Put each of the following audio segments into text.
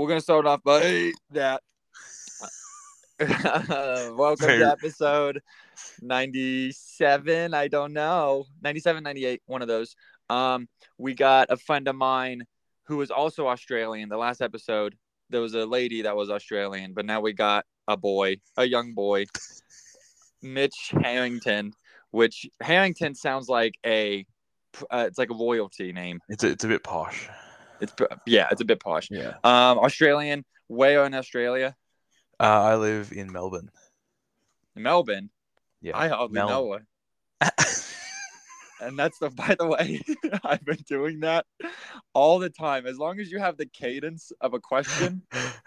gonna start off by that. Welcome to Very, episode 97. I don't know, 97, 98, one of those. We got a friend of mine who was also Australian. The last episode, there was a lady that was Australian, but now we got a young boy, Mitch Harrington. Which Harrington sounds like it's like a royalty name. it's a bit posh. It's a bit posh. Yeah. Australian. Where in Australia? I live in Melbourne. Melbourne. Yeah. I hardly know her. And by the way, I've been doing that all the time. As long as you have the cadence of a question,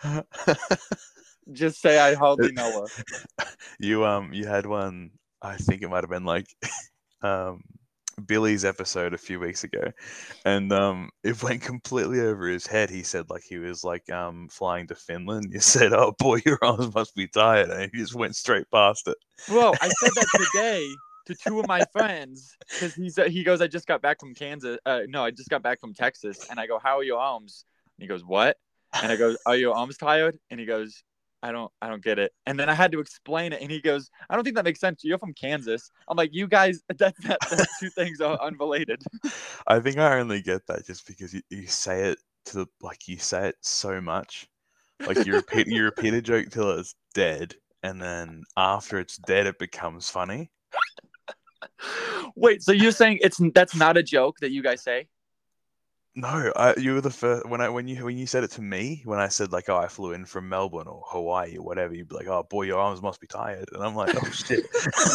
just say I hardly know her. You had one. I think it might have been like Billy's episode a few weeks ago, and it went completely over his head. He said like he was like flying to Finland. You said, "Oh boy, your arms must be tired," and he just went straight past it. Bro, I said that today to two of my friends because he goes, I just got back from Kansas. No, I just got back from Texas, and I go, how are your arms? And he goes, what? And I go, are your arms tired? And he goes, I don't get it. And then I had to explain it, and he goes, I don't think that makes sense. You're from Kansas. I'm like, you guys, that two things are unrelated. I think I only get that just because you say it you say it so much, like you repeat a joke till it's dead, and then after it's dead, it becomes funny. Wait, so you're saying that's not a joke that you guys say? No, you were the first when you said it to me, when I said like, oh, I flew in from Melbourne or Hawaii or whatever, you'd be like, oh boy, your arms must be tired, and I'm like, oh shit.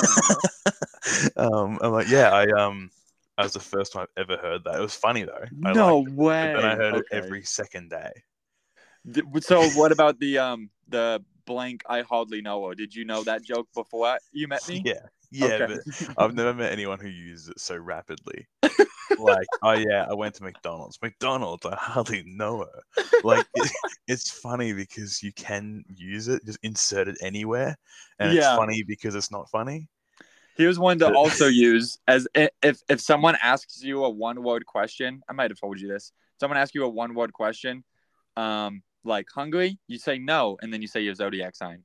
I'm like, yeah, I was the first time I've ever heard that. It was funny though. No way. But then I heard it every second day. So what about the blank I hardly know her? Did you know that joke before you met me? Yeah, Okay. But I've never met anyone who uses it so rapidly. Like, oh yeah, I went to McDonald's. I hardly know her. Like, it's funny because you can use it, just insert it anywhere, and it's funny because it's not funny. Here's one to also use as if someone asks you a one-word question. I might have told you this. Someone asks you a one-word question, like hungry, you say no, and then you say your zodiac sign.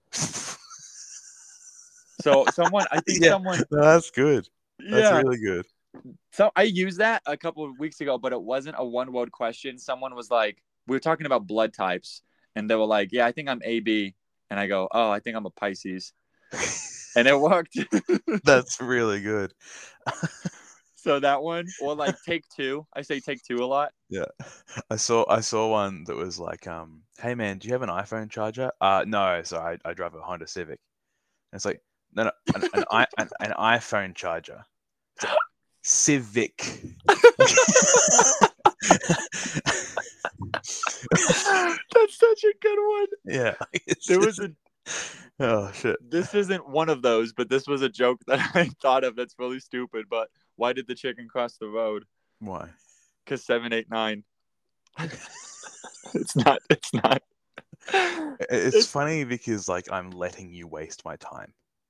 So someone, No, that's good. That's really good. So I used that a couple of weeks ago, but it wasn't a one-word question. Someone was like, we were talking about blood types, and they were like, yeah, I think I'm AB. And I go, oh, I think I'm a Pisces. And it worked. That's really good. So that one, or like take two. I say take two a lot. Yeah. I saw one that was like, hey man, do you have an iPhone charger? No, so I drive a Honda Civic. And it's like, no, an iPhone charger. Like, Civic. That's such a good one. Yeah. There was oh shit. This isn't one of those, but this was a joke that I thought of that's really stupid. But why did the chicken cross the road? Why? Because 789. It's not. It's funny because like I'm letting you waste my time.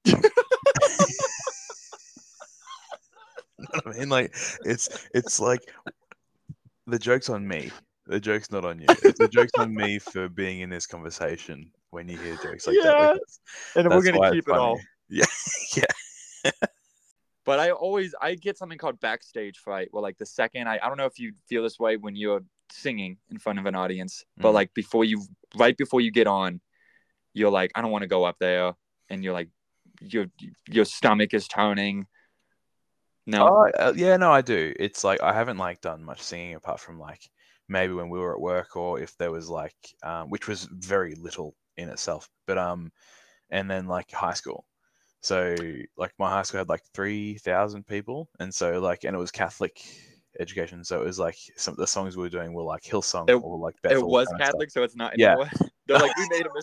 I mean, like it's like the joke's on me. The joke's not on you. The joke's on me for being in this conversation when you hear jokes like that. And we're gonna keep it all. Yeah, yeah. But I get something called backstage fright. Well, like the second I don't know if you feel this way when you're singing in front of an audience, but like right before you get on, you're like, I don't want to go up there, and you're like, your stomach is turning. No. No, I do. It's like I haven't like done much singing apart from like maybe when we were at work or if there was like which was very little in itself, but and then like high school. So like my high school had like 3,000 people, and so like, and it was Catholic education, so it was like some of the songs we were doing were like Hillsong or like Bethel. It was Catholic, so it's not anymore. Yeah. They're like, we made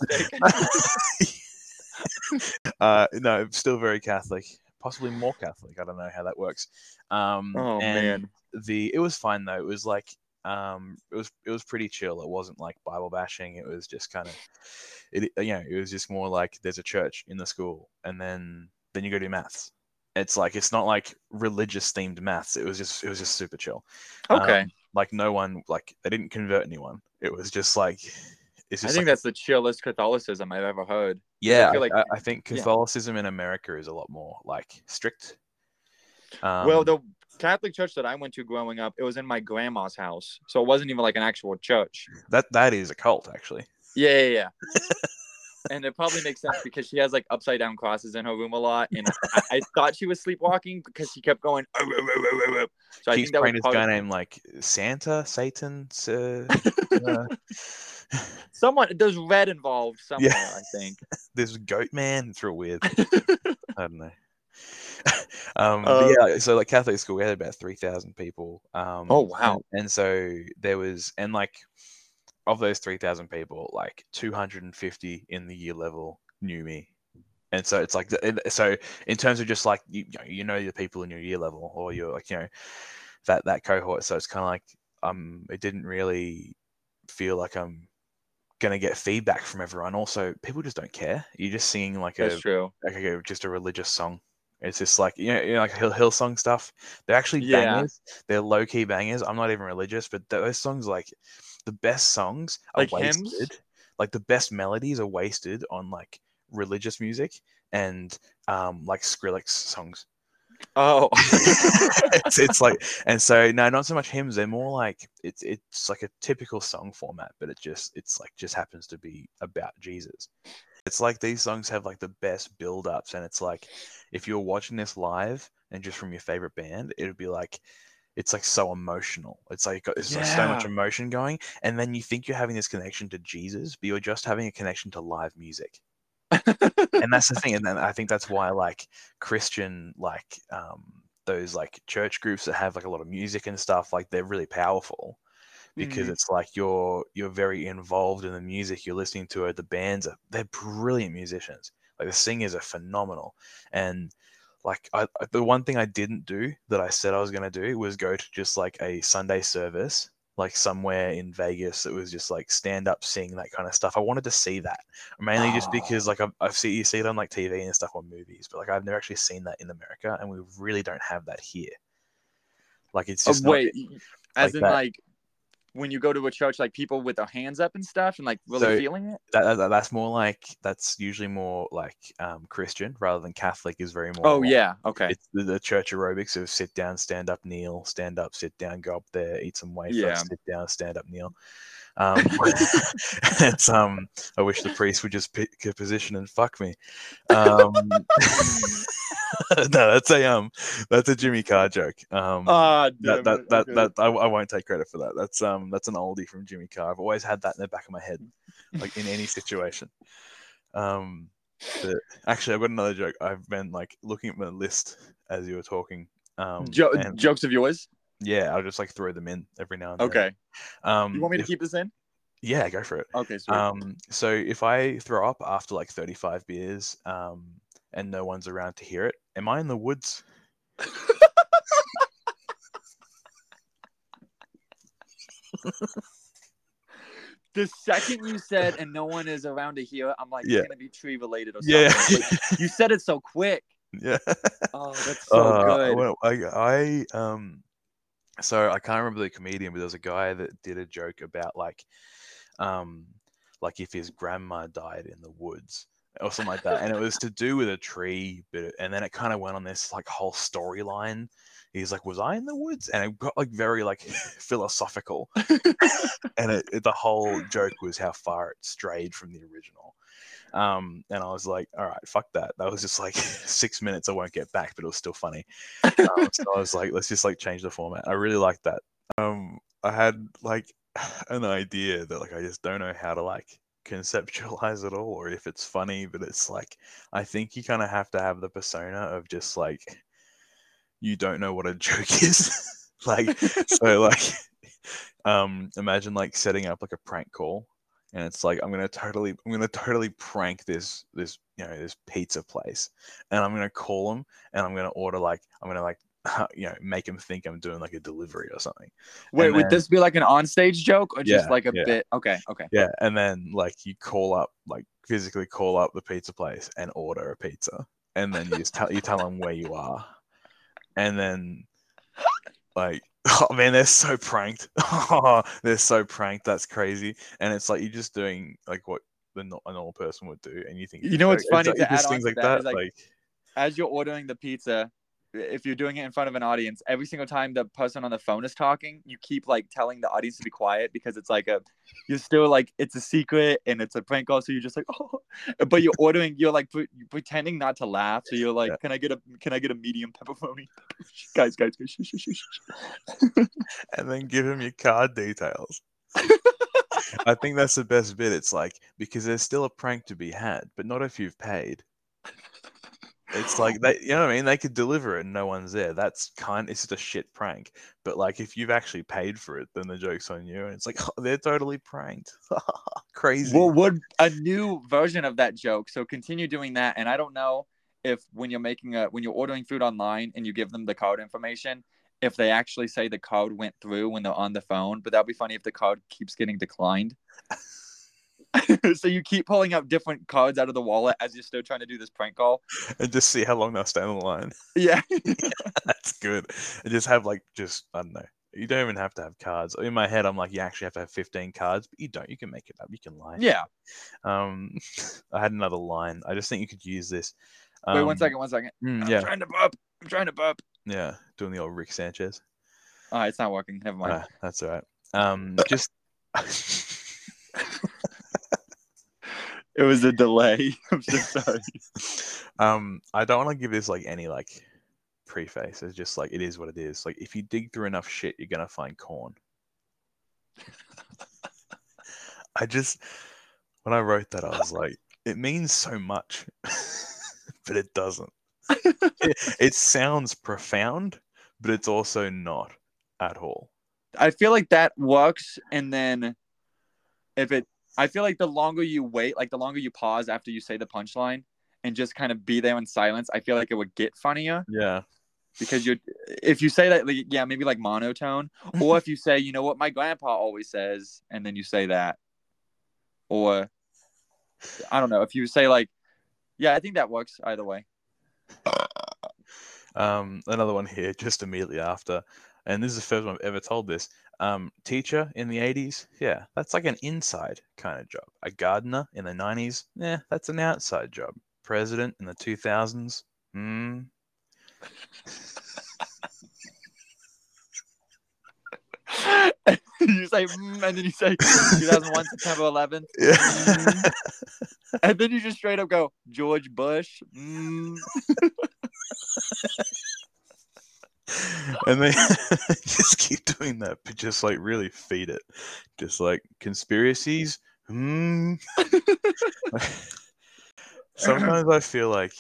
a mistake. No, still very Catholic. Possibly more Catholic. I don't know how that works. Man. It was fine though. It was like it was pretty chill. It wasn't like Bible bashing. It was just kind of it was just more like there's a church in the school, and then you go do maths. It's like it's not like religious themed maths. It was just super chill. Okay. Like no one, like they didn't convert anyone. It was just like it's I just think like that's the chillest Catholicism I've ever heard. 'Cause yeah, I feel like I think yeah. Catholicism in America is a lot more like strict. Well, the Catholic church that I went to growing up, it was in my grandma's house, so it wasn't even like an actual church. that is a cult actually. Yeah. And it probably makes sense because she has like upside down crosses in her room a lot, and I thought she was sleepwalking because she kept going. "Oh, oh, oh, oh, oh, oh." So I Keeps think that was praying this part guy of named like Santa, Satan, someone. There's red involved somewhere, yeah. I think. This goat man. It's real weird. I don't know. But Uh, yeah, so like Catholic school, we had about 3,000 people. oh wow. And so there was, and like of those 3,000 people, like 250 in the year level knew me. And so it's like, so in terms of just like, you know, the people in your year level or your like, you know, that cohort. So it's kind of like, it didn't really feel like I'm gonna get feedback from everyone. Also, people just don't care. You're just singing like That's true. just a religious song. It's just like like Hillsong stuff. They're actually Yeah, bangers. They're low key bangers. I'm not even religious, but those songs, like the best songs, are like hymns. wasted. Like the best melodies are wasted on like religious music and like Skrillex songs. Oh, It's like, and so no, not so much hymns. They're more like it's like a typical song format, but it's like just happens to be about Jesus. It's like these songs have like the best build ups, and it's like if you're watching this live and just from your favorite band, it'd be like it's like so emotional. It's like it's like so much yeah. emotion going, and then you think you're having this connection to Jesus, but you're just having a connection to live music. And that's the thing, and then I think that's why like Christian like those like church groups that have like a lot of music and stuff, like they're really powerful because Mhm. it's like you're very involved in the music you're listening to it. The bands they're brilliant musicians, like the singers are phenomenal. And like the one thing I didn't do that I said I was going to do was go to just like a Sunday service like somewhere in Vegas that was just like stand up sing that kind of stuff. I wanted to see that mainly just because Oh. like I've seen you see it on like TV and stuff on movies, but like I've never actually seen that in America, and we really don't have that here. Like it's just not Wait, as like in that. like when you go to a church, like people with their hands up and stuff, and like really So feeling it. that's more like that's usually more like Christian rather than Catholic is very Oh more. yeah. Okay. It's the church aerobics of sit down, stand up, kneel, stand up, sit down, go up there, eat some wafer, Yeah. sit down, stand up, kneel. It's I wish the priest would just pick a position and fuck me. No, that's a Jimmy Carr joke. Ah, That damn that it. that Okay. that I won't take credit for that. That's an oldie from Jimmy Carr. I've always had that in the back of my head, like in any situation. Um, but actually, I've got another joke. I've been like looking at my list as you were talking. And Jokes of yours. yeah, I'll just like throw them in every now and then. Okay. You want me to If keep this in? yeah, go for it. Okay, sweet. So if I throw up after like 35 beers, and no one's around to hear it, am I in the woods? The second you said and no one is around to hear it, I'm like, it's Yeah. gonna be tree related or Yeah. something. But you said it so quick. Yeah. Oh, that's so good. Well, so I can't remember the comedian, but there was a guy that did a joke about um, like if his grandma died in the woods or something like that, and it was to do with a tree, and then it kind of went on this like whole storyline. He's like, "Was I in the woods?" And it got like very like philosophical, and the whole joke was how far it strayed from the original. And I was like, all right, fuck that. That was just like 6 minutes I won't get back, but it was still funny. So I was like, let's just like change the format. I really like that. I had like an idea that like I just don't know how to like conceptualize it all or if it's funny, but it's like I think you kind of have to have the persona of just like you don't know what a joke is. Like so like imagine like setting up like a prank call and it's like I'm gonna totally prank this this pizza place and I'm gonna call them and I'm gonna like make them think I'm doing like a delivery or something. Wait, And would then this be like an onstage joke or just yeah, like a yeah, bit? Okay, okay. yeah, and then like you call up like physically call up the pizza place and order a pizza, and then you tell them where you are, and then like Oh man, they're so pranked. Oh, they're so pranked. That's crazy. And it's like you're just doing like what a normal person would do, and you think You know what's funny it's to add just on things to like that that. is like Like as you're ordering the pizza, if you're doing it in front of an audience, every single time the person on the phone is talking, you keep like telling the audience to be quiet because it's like you're still like it's a secret and it's a prank call, so you're just like, oh, but you're ordering, you're like pretending not to laugh, so you're like, yeah. can I get a medium pepperoni? guys, shh, shh, shh, shh. And then give them your card details. I think that's the best bit. It's like because there's still a prank to be had, but not if you've paid. It's like they, you know what I mean? They could deliver it and no one's there. It's just a shit prank. But like if you've actually paid for it, then the joke's on you. And it's like, oh, they're totally pranked. Crazy. Well, what a new version of that joke. So continue doing that. And I don't know if when you're ordering food online and you give them the code information, if they actually say the code went through when they're on the phone. But that'd be funny if the code keeps getting declined. So you keep pulling out different cards out of the wallet as you're still trying to do this prank call. And just see how long they'll stay on the line. Yeah. That's good. And just have I don't know. You don't even have to have cards. In my head, I'm like, you actually have to have 15 cards, but you don't. You can make it up. You can lie. Yeah. I had another line. I just think you could use this. Wait, one second. Yeah. I'm trying to burp. Yeah, doing the old Rick Sanchez. Oh, it's not working. Never mind. That's all right. Just it was a delay. I'm so sorry. I don't want to give this like any like preface. It's just like it is what it is. Like if you dig through enough shit, you're gonna find corn. When I wrote that, I was like, it means so much, but it doesn't. It sounds profound, but it's also not at all. I feel like that works, and then I feel like the longer you wait, like the longer you pause after you say the punchline, and just kind of be there in silence, I feel like it would get funnier. Yeah. Because if you say that, like, yeah, maybe like monotone, or if you say, you know what my grandpa always says, and then you say that, or I don't know, if you say like, yeah, I think that works either way. Another one here, just immediately after, and this is the first one I've ever told this. Teacher in the 80s, yeah, that's like an inside kind of job. A gardener in the 90s, yeah, that's an outside job. President in the 2000s, You say, and then you say 2001 September 11th, yeah. and then you just straight up go George Bush. And they just keep doing that, but just like really feed it. Just like conspiracies. Sometimes I feel like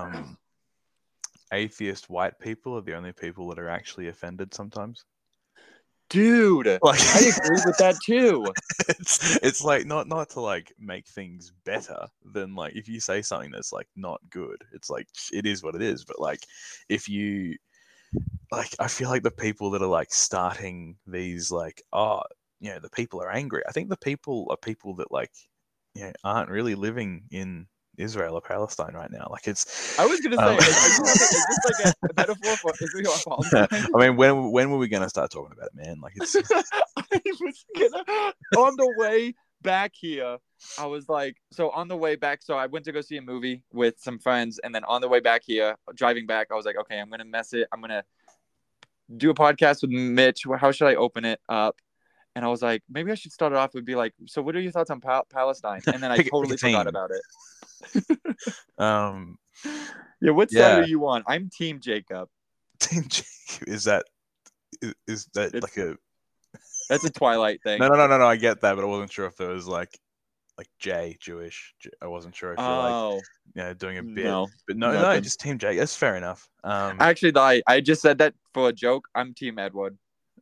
atheist white people are the only people that are actually offended sometimes. Dude, Like, I agree with that too. It's like not to like make things better than like if you say something that's like not good, it's like it is what it is. But like if you like, I feel like the people that are like starting these like, the people are angry. I think the people are people that like, aren't really living in Israel or Palestine right now. Like it's. I was gonna say, is this like a metaphor for Israel or Palestine? I mean, when were we gonna start talking about it, man? Like it's. I was gonna on the way back here. I was like, so on the way back, so I went to go see a movie with some friends, and then on the way back here, driving back, I was like, okay, I'm gonna do a podcast with Mitch. How should I open it up? And I was like, maybe I should start it off with be like, so what are your thoughts on Palestine? And then I totally forgot about it. Yeah, what side are you on? I'm Team Jacob. Team Jacob, is that like a? That's a Twilight thing. No. I get that, but I wasn't sure if there was like Jay Jewish. I wasn't sure if you're like, doing a bit. No, but no, just Team Jay. That's fair enough. Actually, I just said that for a joke. I'm Team Edward.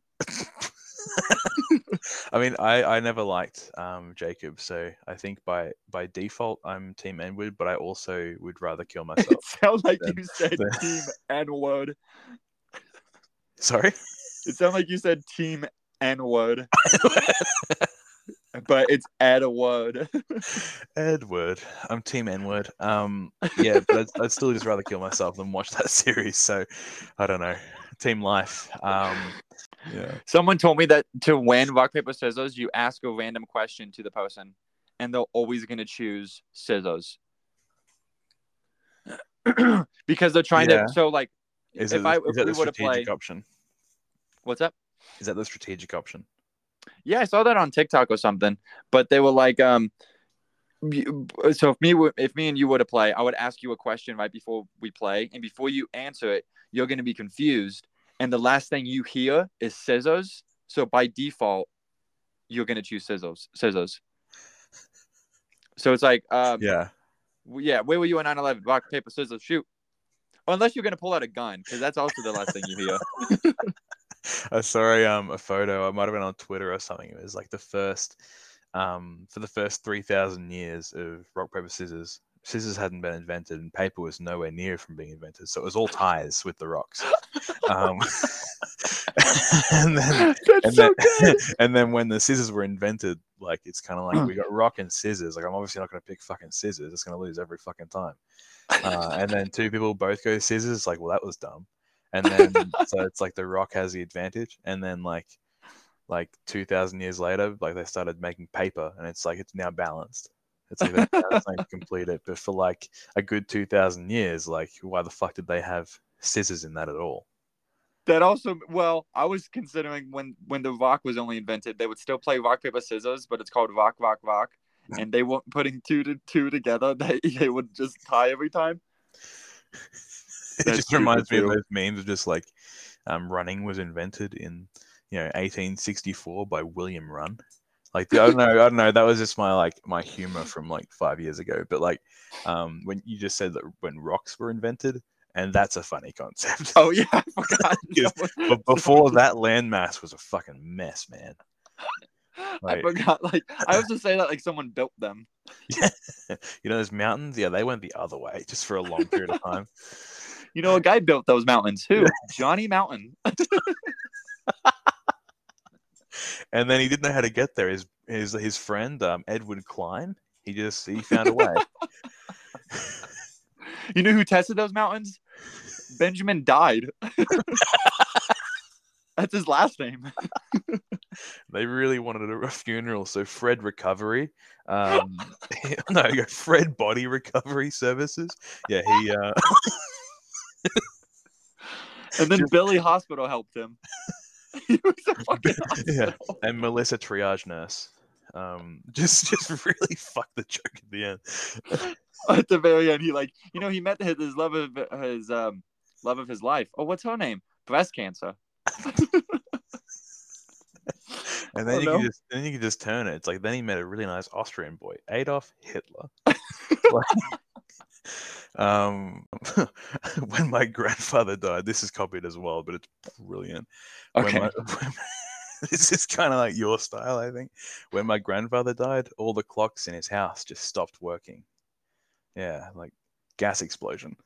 I mean, I never liked Jacob, so I think by default I'm Team Edward, but I also would rather kill myself. It sounds like you said Team N-word. Sorry? It sounded like you said Team N-word. But it's Edward. Edward. I'm Team N-word. Yeah, but I'd still just rather kill myself than watch that series, so I don't know. Team Life. Yeah. Someone told me that to win rock paper scissors, you ask a random question to the person, and they're always gonna choose scissors because they're trying Yeah. to. So like, Is if that we the were to strategic play, option? what's up? Is that the strategic option? Yeah, I saw that on TikTok or something. But they were like, so if me and you were to play, I would ask you a question right before we play, and before you answer it, you're gonna be confused, and the last thing you hear is scissors. So by default, you're gonna choose scissors. Scissors. So it's like, Yeah. yeah, where were you in 9/11? Rock, paper, scissors, shoot. Unless you're gonna pull out a gun, because that's also the last thing you hear. I saw a photo. It might have been on Twitter or something. It was like the first, for the first 3,000 years of rock paper scissors. Scissors hadn't been invented, and paper was nowhere near from being invented. So it was all ties with the rocks. Um, and then, That's so good. and then when the scissors were invented, like it's kind of like we got rock and scissors. Like I'm obviously not going to pick fucking scissors. It's going to lose every fucking time. And then two people both go scissors. Like, well, that was dumb. And then so it's like the rock has the advantage. And then like 2,000 years later, like they started making paper, and it's like it's now balanced. It's like they're trying to complete it. But for like a good 2,000 years, like why the fuck did they have scissors in that at all? That also, well, I was considering when the rock was only invented, they would still play rock paper scissors, but it's called rock rock rock, and they weren't putting two to two together. They would just tie every time. It just reminds me of those memes of just like running was invented in 1864 by William Runn. Like I don't know. That was just my humor from like 5 years ago. But like when you just said that when rocks were invented, and that's a funny concept. Oh yeah, I forgot. But before that, landmass was a fucking mess, man. I forgot. Like I also say that like someone built them. Yeah. Those mountains. Yeah, they went the other way just for a long period of time. A guy built those mountains. Who? Johnny Mountain. And then he didn't know how to get there. His friend Edward Klein. He found a way. You know who tested those mountains? Benjamin died. That's his last name. They really wanted a funeral, so Fred Recovery, Fred Body Recovery Services. Yeah, he. And then Billy Hospital helped him. He was a fucking yeah, and Melissa Triage Nurse. Just really fucked the joke at the end. At the very end, he he met his love of his life. Oh, what's her name? Breast cancer. And then you can just turn it. It's like then he met a really nice Austrian boy, Adolf Hitler. When my grandfather died, this is copied as well, but it's brilliant. Okay. This is kind of like your style, I think. When my grandfather died, all the clocks in his house just stopped working. Yeah, like gas explosion.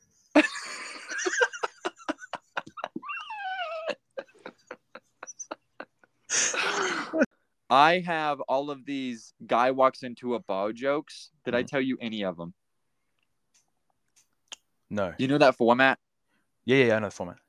I have all of these guy walks into a bar jokes. Did I tell you any of them? No. You know that format? Yeah, I know the format.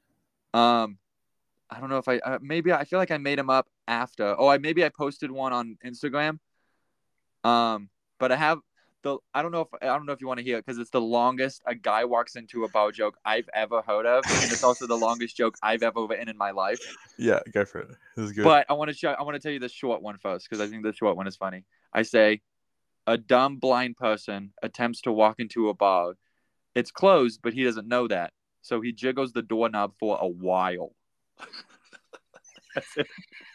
I don't know if maybe I feel like I made them up after. Oh, maybe I posted one on Instagram. But I have I don't know if you want to hear it because it's the longest a guy walks into a bar joke I've ever heard of, and it's also the longest joke I've ever written in my life. Yeah, go for it. This is good. But I want to tell you the short one first because I think the short one is funny. I say, a dumb blind person attempts to walk into a bar. It's closed, but he doesn't know that, so he jiggles the doorknob for a while. That's it.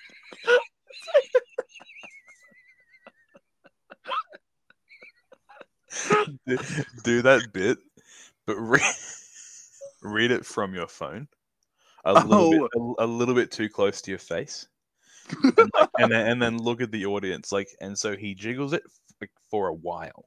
Do that bit, but read it from your phone. A little bit too close to your face, and then look at the audience. And so he jiggles it for a while.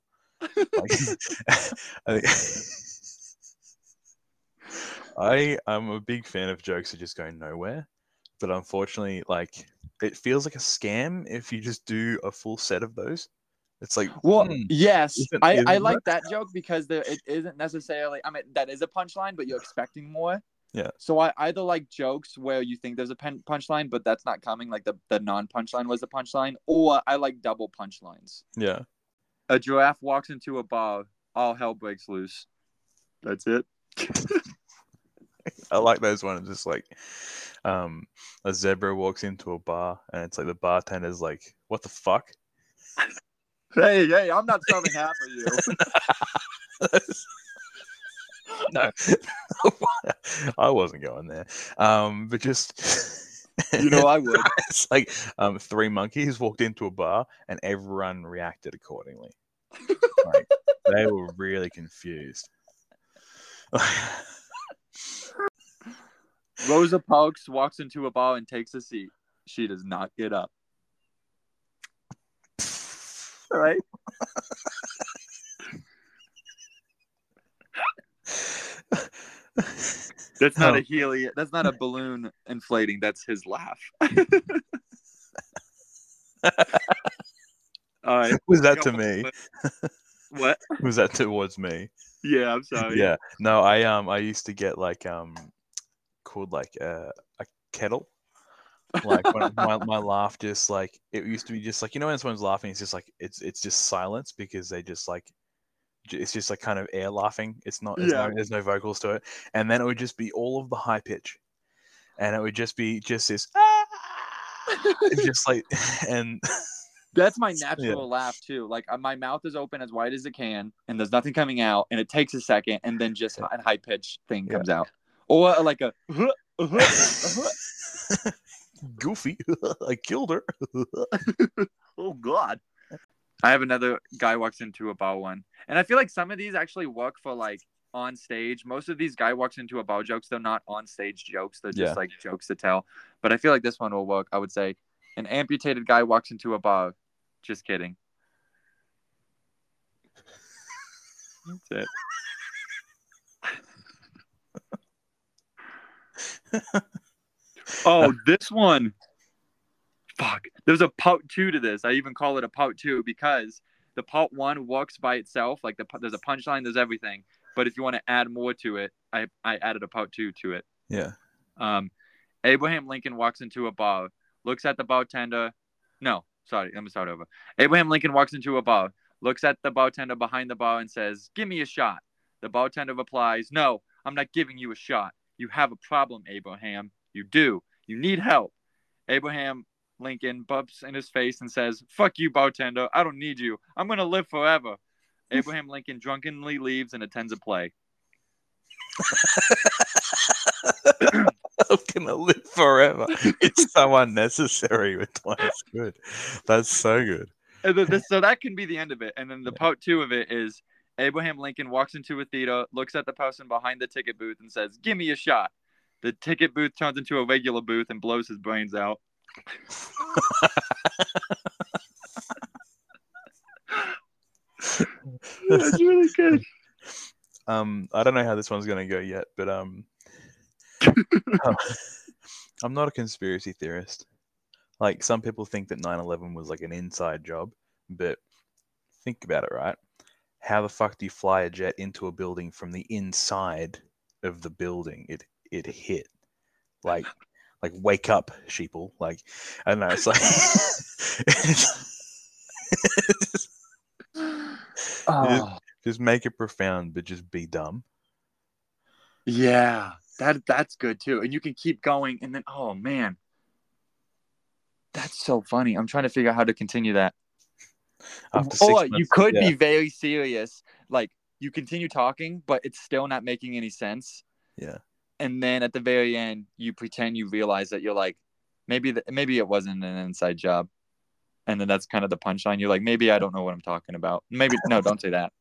I'm a big fan of jokes that just go nowhere, but unfortunately, it feels like a scam if you just do a full set of those. It's like, yes, I like that joke because it isn't necessarily. I mean, that is a punchline, but you're expecting more. Yeah. So I either like jokes where you think there's a punchline, but that's not coming, like the non-punchline was the punchline, or I like double punchlines. Yeah. A giraffe walks into a bar, all hell breaks loose. That's it. I like those ones. Just like a zebra walks into a bar and it's like the bartender's like, "What the fuck?" Hey, I'm not serving half of you. No, I wasn't going there. But just You know I would. It's like three monkeys walked into a bar and everyone reacted accordingly. Like, they were really confused. Rosa Parks walks into a bar and takes a seat. She does not get up. All right. That's not a helium. That's not a balloon inflating. That's his laugh. All right. Was that to me? What? Was that towards me? Yeah, I'm sorry. Yeah. No, I used to get like called like a kettle. Like when my laugh just like it used to be just like, you know, when someone's laughing, it's just like it's just silence because they just like it's just like kind of air laughing. It's not there's no vocals to it, and then it would just be all of the high pitch, and it would just be just this just like and that's my natural laugh too. Like my mouth is open as wide as it can, and there's nothing coming out, and it takes a second, and then just a high pitch thing comes out, or like a Goofy. I killed her. Oh God. I have another guy walks into a bar one, and I feel like some of these actually work for like on stage. Most of these guy walks into a bar jokes, they're not on stage jokes. They're just like jokes to tell. But I feel like this one will work. I would say an amputated guy walks into a bar. Just kidding. That's it. Oh, this one. Fuck. There's a part 2 to this. I even call it a part 2 because the part 1 works by itself. Like there's a punchline, there's everything. But if you want to add more to it, I added a part 2 to it. Yeah. Abraham Lincoln walks into a bar, looks at the bartender. No, sorry, let me start over. Abraham Lincoln walks into a bar, looks at the bartender behind the bar and says, "Give me a shot." The bartender replies, "No, I'm not giving you a shot. You have a problem, Abraham. You do. You need help." Abraham Lincoln bumps in his face and says, "Fuck you, bartender. I don't need you. I'm going to live forever." Abraham Lincoln drunkenly leaves and attends a play. I'm going to live forever. It's so unnecessary, but it's good. That's so good. So that can be the end of it. And then the part 2 of it is Abraham Lincoln walks into a theater, looks at the person behind the ticket booth and says, "Give me a shot." The ticket booth turns into a regular booth and blows his brains out. That's really good. I don't know how this one's gonna go yet, but I'm not a conspiracy theorist. Like, some people think that 9/11 was like an inside job, but think about it, right? How the fuck do you fly a jet into a building from the inside of the building it hit? Like wake up, sheeple. Like, I don't know. It's like just make it profound, but just be dumb. Yeah, that's good too. And you can keep going, and then oh man, that's so funny. I'm trying to figure out how to continue that. Or you could be very serious, like you continue talking, but it's still not making any sense. Yeah. And then at the very end, you pretend you realize that you're like, maybe it wasn't an inside job. And then that's kind of the punchline. You're like, maybe I don't know what I'm talking about. Maybe, no, don't say that.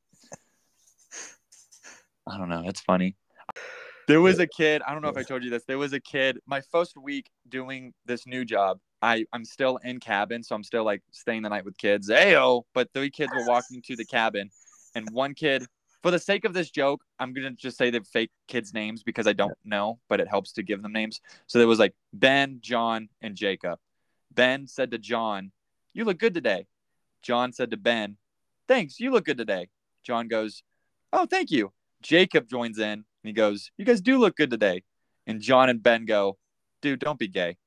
I don't know. It's funny. There was a kid. I don't know if I told you this. There was a kid. My first week doing this new job, I'm still in cabin. So I'm still like staying the night with kids. Ayo. But 3 kids were walking to the cabin. And one kid, for the sake of this joke, I'm going to just say the fake kids' names because I don't know, but it helps to give them names. So there was like Ben, John, and Jacob. Ben said to John, "You look good today." John said to Ben, "Thanks, you look good today." John goes, "Oh, thank you." Jacob joins in and he goes, "You guys do look good today." And John and Ben go, dude, don't be gay.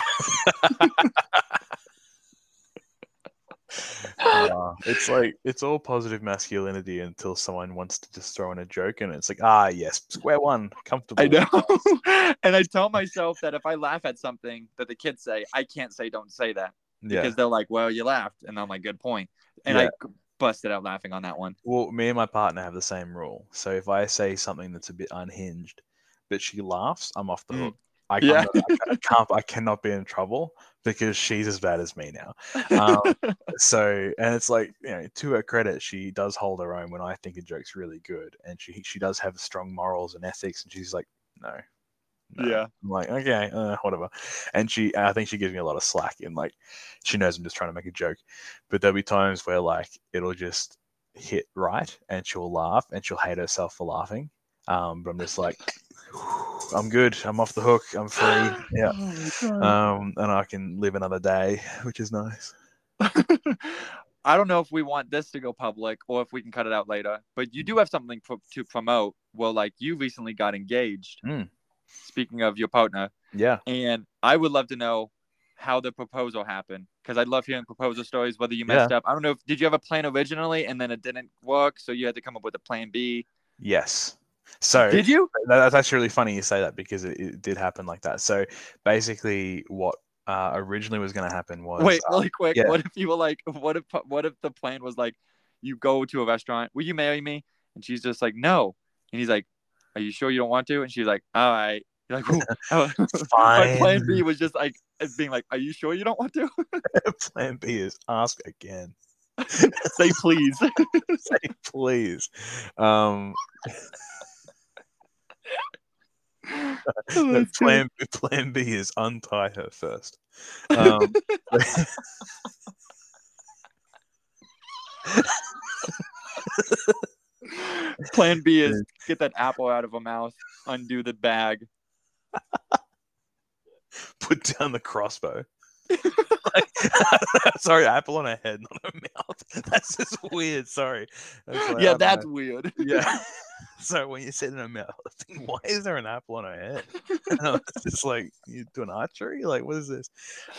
It's like it's all positive masculinity until someone wants to just throw in a joke, and it's like, yes, square one, comfortable. I know. And I tell myself that if I laugh at something that the kids say, I can't say don't say that. Because they're like, well, you laughed. And I'm like, good point. And I busted out laughing on that one. Well, me and my partner have the same rule. So if I say something that's a bit unhinged, but she laughs, I'm off the hook. I cannot be in trouble because she's as bad as me now. So, and it's like, to her credit, she does hold her own when I think a joke's really good, and she does have strong morals and ethics, and she's like, no. Yeah. I'm like, okay, whatever. And I think she gives me a lot of slack, and like, she knows I'm just trying to make a joke, but there'll be times where like it'll just hit right, and she'll laugh, and she'll hate herself for laughing. But I'm just like, I'm good. I'm off the hook. I'm free. Yeah. And I can live another day, which is nice. I don't know if we want this to go public or if we can cut it out later, but you do have something to promote. Well, like you recently got engaged. Speaking of your partner. Yeah. And I would love to know how the proposal happened, because I love hearing proposal stories, whether you messed up. I don't know. Did you have a plan originally and then it didn't work, so you had to come up with a plan B? Yes. So did you? That's actually really funny you say that, because it did happen like that. So basically, what originally was going to happen was, wait, really quick. Yeah. What if you were like, what if the plan was like, you go to a restaurant, will you marry me? And she's just like, no. And he's like, are you sure you don't want to? And she's like, all right. You're like, my plan B was just like being like, are you sure you don't want to? Plan B is ask again. Say please. Say please. Plan B is untie her first. Plan B is get that apple out of her mouth, undo the bag, put down the crossbow. Sorry, apple on her head, not her mouth. That's just weird. Sorry. That's weird. Yeah. So when you said in her mouth, I think, why is there an apple on her head? It's just like, you doing archery? Like, what is this?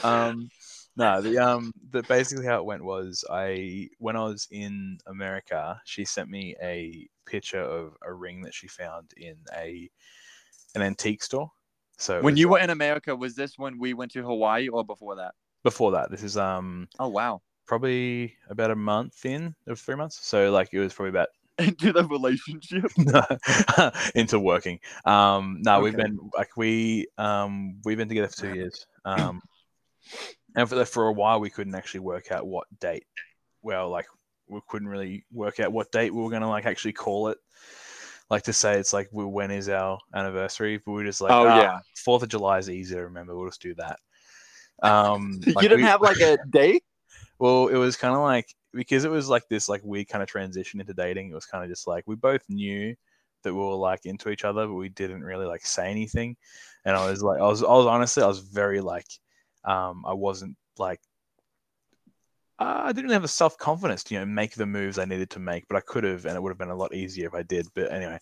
No, basically how it went was, when I was in America, she sent me a picture of a ring that she found in an antique store. So when you were in America, was this when we went to Hawaii or before that? Before that. This is oh wow, probably about a month in of 3 months. So like, it was probably about into the relationship. Into working. Okay. We've been like we've been together for 2 years. And for a while we couldn't actually work out what date. Well, like, we couldn't really work out what date we were gonna like actually call it. Like, to say it's like, when is our anniversary? But we were just like, 4th of July is easy to remember. We'll just do that. You didn't have like a date? Well, it was kind of like, because it was like this like weird kind of transition into dating. It was kind of just like, we both knew that we were like into each other, but we didn't really like say anything. And I was like, I was honestly, I was very like, I wasn't like, I didn't have the self-confidence to, make the moves I needed to make, but I could have, and it would have been a lot easier if I did. But anyway,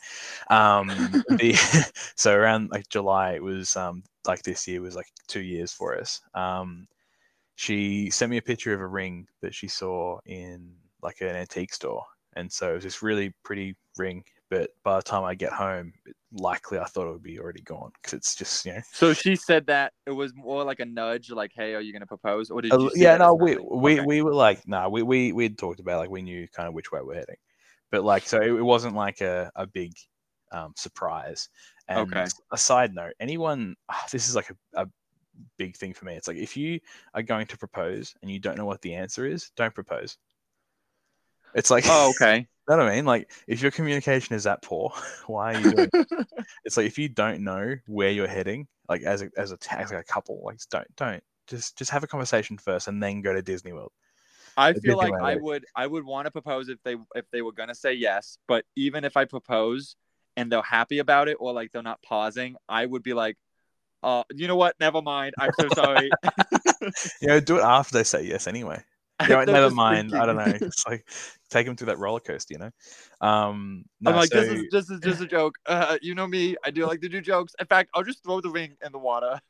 so around like July, it was like this year was like 2 years for us. She sent me a picture of a ring that she saw in like an antique store. And so it was this really pretty ring. But by the time I get home, likely I thought it would be already gone, because it's just, So she said that it was more like a nudge, like, hey, are you going to propose? Or did you see we were like, we'd talked about, like, we knew kind of which way we're heading. But like, so it wasn't like a big surprise. And a side note, this is like a big thing for me. It's like, if you are going to propose and you don't know what the answer is, don't propose. It's like, oh, okay. You know what I mean? Like, if your communication is that poor, why are you doing it? It's like, if you don't know where you're heading, like as a couple, like, don't just have a conversation first and then go to Disney World. I feel like I would want to propose if they were gonna say yes, but even if I propose and they're happy about it, or like they're not pausing, I would be like, you know what? Never mind. I'm so sorry. Do it after they say yes anyway. Yeah, They're never just mind. I don't thinking. know. It's like take him through that roller coaster, you know. I'm No, like, so this is just a joke. You know me, I do like to do jokes. In fact, I'll just throw the ring in the water.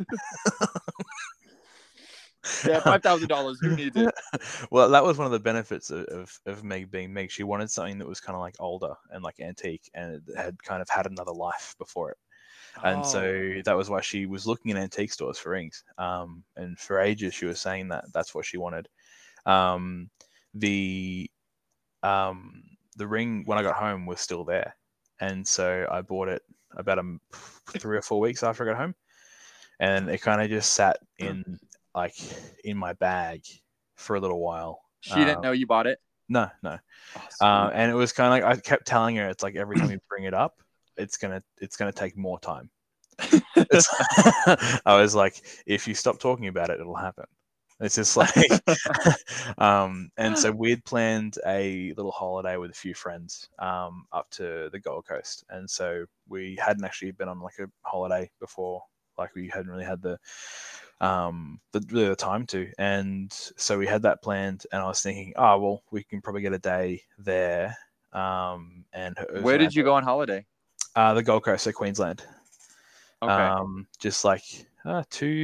Yeah, $5,000. Who needs it? well, that was one of the benefits of Meg being Meg. She wanted something that was kind of like older and like antique, and it had kind of had another life before it. And Oh, so that was why she was looking in antique stores for rings. And for ages she was saying that that's what she wanted. Um, the the ring when I got home was still there, and so I bought it about 3 or 4 weeks after I got home, and it kind of just sat in like in my bag for a little while. she didn't know you bought it. No, no, Oh, sweet. and it was kind of like I kept telling her it's like every time you bring it up, it's gonna take more time. It's, I was like, if you stop talking about it, it'll happen. It's just like, and so we'd planned a little holiday with a few friends up to the Gold Coast, and so we hadn't actually been on like a holiday before, like we hadn't really had the time to, and so we had that planned, and I was thinking, oh well, we can probably get a day there, and it was Where around did you go on holiday? the Gold Coast, so Queensland. Okay. Just like two,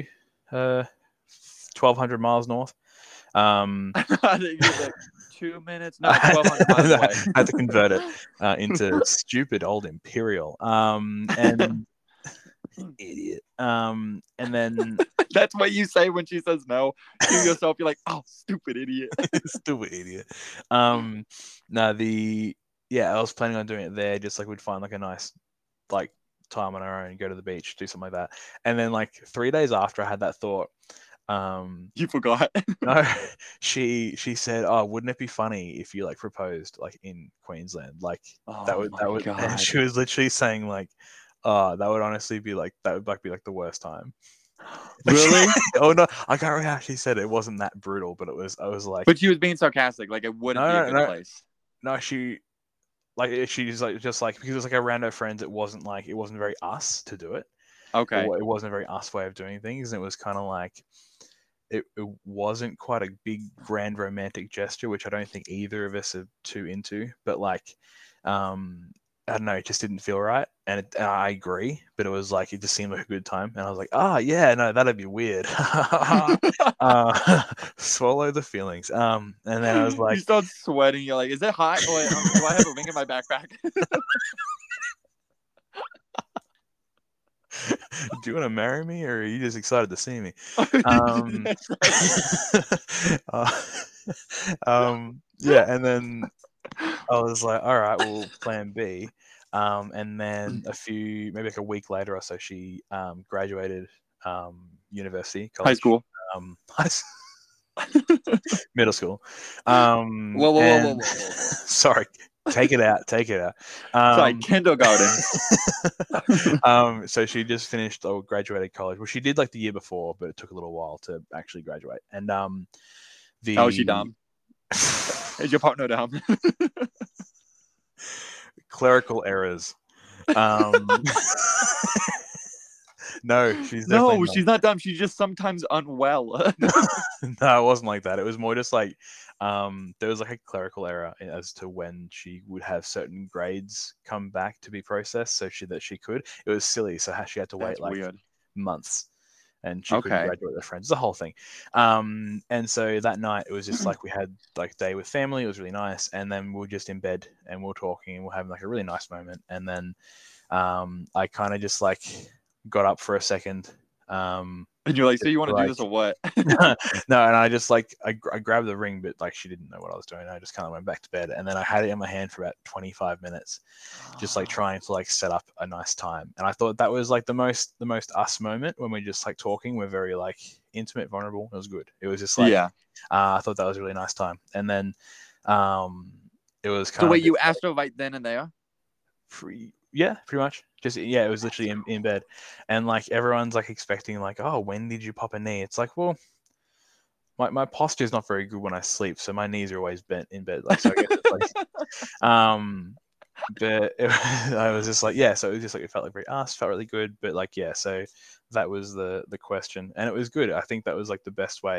1,200 miles north. I think you're like 2 minutes. No, 1,200 miles I away. had to convert it into stupid old imperial. And idiot. And then That's what you say when she says no to yourself. You're like, oh, stupid idiot. stupid idiot. No, I was planning on doing it there. Just like we'd find like a nice like time on our own, go to the beach, do something like that. And then like 3 days after I had that thought, You forgot. no, she said, "Oh, wouldn't it be funny if you like proposed like in Queensland? Like that Oh would my and God. she was literally saying like, "Oh, that would honestly be like that would like be like the worst time." Really? Oh no, I can't remember how she said it. It wasn't that brutal, but it was. I was like, But she was being sarcastic. Like, it wouldn't no, be a no, good no, place. no. She's like just like because it was like around her friends. It wasn't very us to do it. Okay. It wasn't a very us way of doing things. And it was kind of like it wasn't quite a big grand romantic gesture, which I don't think either of us are too into. But like, I don't know, it just didn't feel right, and I agree. But it was like it just seemed like a good time, and I was like, yeah, no, that'd be weird. Swallow the feelings. And then I was You like, start sweating. You're like, is it hot? Oh, wait, do I have a ring in my backpack? do you want to marry me, or are you just excited to see me? That's uh, yeah, and then I was like, all right, well, plan B. And then maybe like a week later or so, she graduated university, high college, school. high middle school. Whoa, whoa, whoa, whoa, And whoa, whoa. sorry, take it out. Sorry, kindergarten. So she just finished or graduated college. Well, she did like the year before, but it took a little while to actually graduate. And How is she dumb? Is your partner dumb? clerical errors. No, she's definitely No, not. she's not dumb. She's just sometimes unwell. No, it wasn't like that. It was more just like there was like a clerical error as to when she would have certain grades come back to be processed, so she could. It was silly, so she had to wait That's like weird. months, and she couldn't Okay. graduate with her friends. The whole thing. And so that night it was just like we had like day with family. It was really nice, and then we were just in bed and we were talking and we are having like a really nice moment, and then I kind of just like got up for a second. And you're like, so you want to do like this or what? no, and I just like I grabbed the ring, but like she didn't know what I was doing. I just kind of went back to bed, and then I had it in my hand for about 25 minutes, just like trying to like set up a nice time. And I thought that was like the most us moment when we're just like talking. We're very like intimate, vulnerable. It was good. It was just like Yeah. I thought that was a really nice time. And then it was kind So of wait, you asked her right then and there? yeah, pretty much. Just it was literally in bed, and like everyone's like expecting like, oh, when did you pop a knee? It's like, well, my posture is not very good when I sleep, so my knees are always bent in bed. Like, so I guess it's like, but I was just like, yeah. So it was just like it felt like very felt really good, but like yeah. So that was the question, and it was good. I think that was like the best way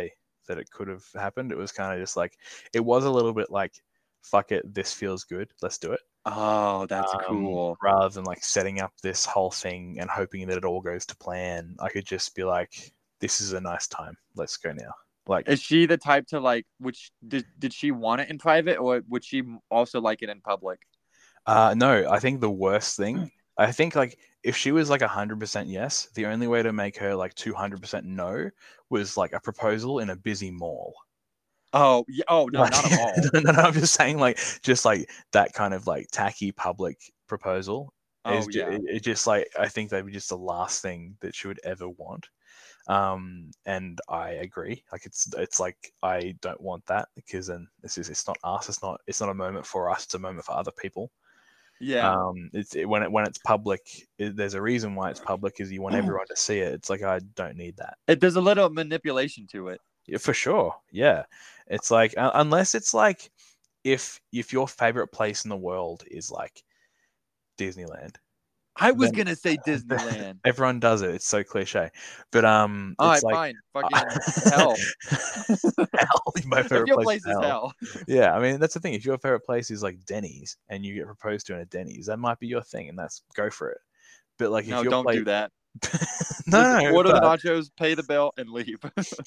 that it could have happened. It was kind of just like, it was a little bit like, fuck it, this feels good, let's do it. Oh, that's cool. Rather than like setting up this whole thing and hoping that it all goes to plan. I could just be like, this is a nice time, let's go now. Like, is she the type to like, which did she want it in private, or would she also like it in public? no, I think the worst thing, I think like if she was like 100% yes, the only way to make her like 200% no was like a proposal in a busy mall. Oh, yeah. Oh, no, Like, not at all. no, I'm just saying like just like that kind of like tacky public proposal is Oh, yeah. it just like, I think that would be just the last thing that she would ever want. And I agree. Like it's like, I don't want that, because then it's not us. It's not a moment for us. It's a moment for other people. Yeah. When it's public, there's a reason why it's public, is you want everyone to see it. It's like, I don't need that. There's a little manipulation to it. Yeah, for sure. Yeah, it's like, unless it's like, if your favorite place in the world is like Disneyland, I was then gonna say Disneyland. everyone does it. It's so cliche, but All it's right, like, fine. Fucking hell. hell, my If favorite your place place is hell. Yeah, I mean, that's the thing. If your favorite place is like Denny's and you get proposed to in a Denny's, that might be your thing, and that's, go for it. But like, No, if don't do that. no, Just order the nachos, pay the bill, and leave.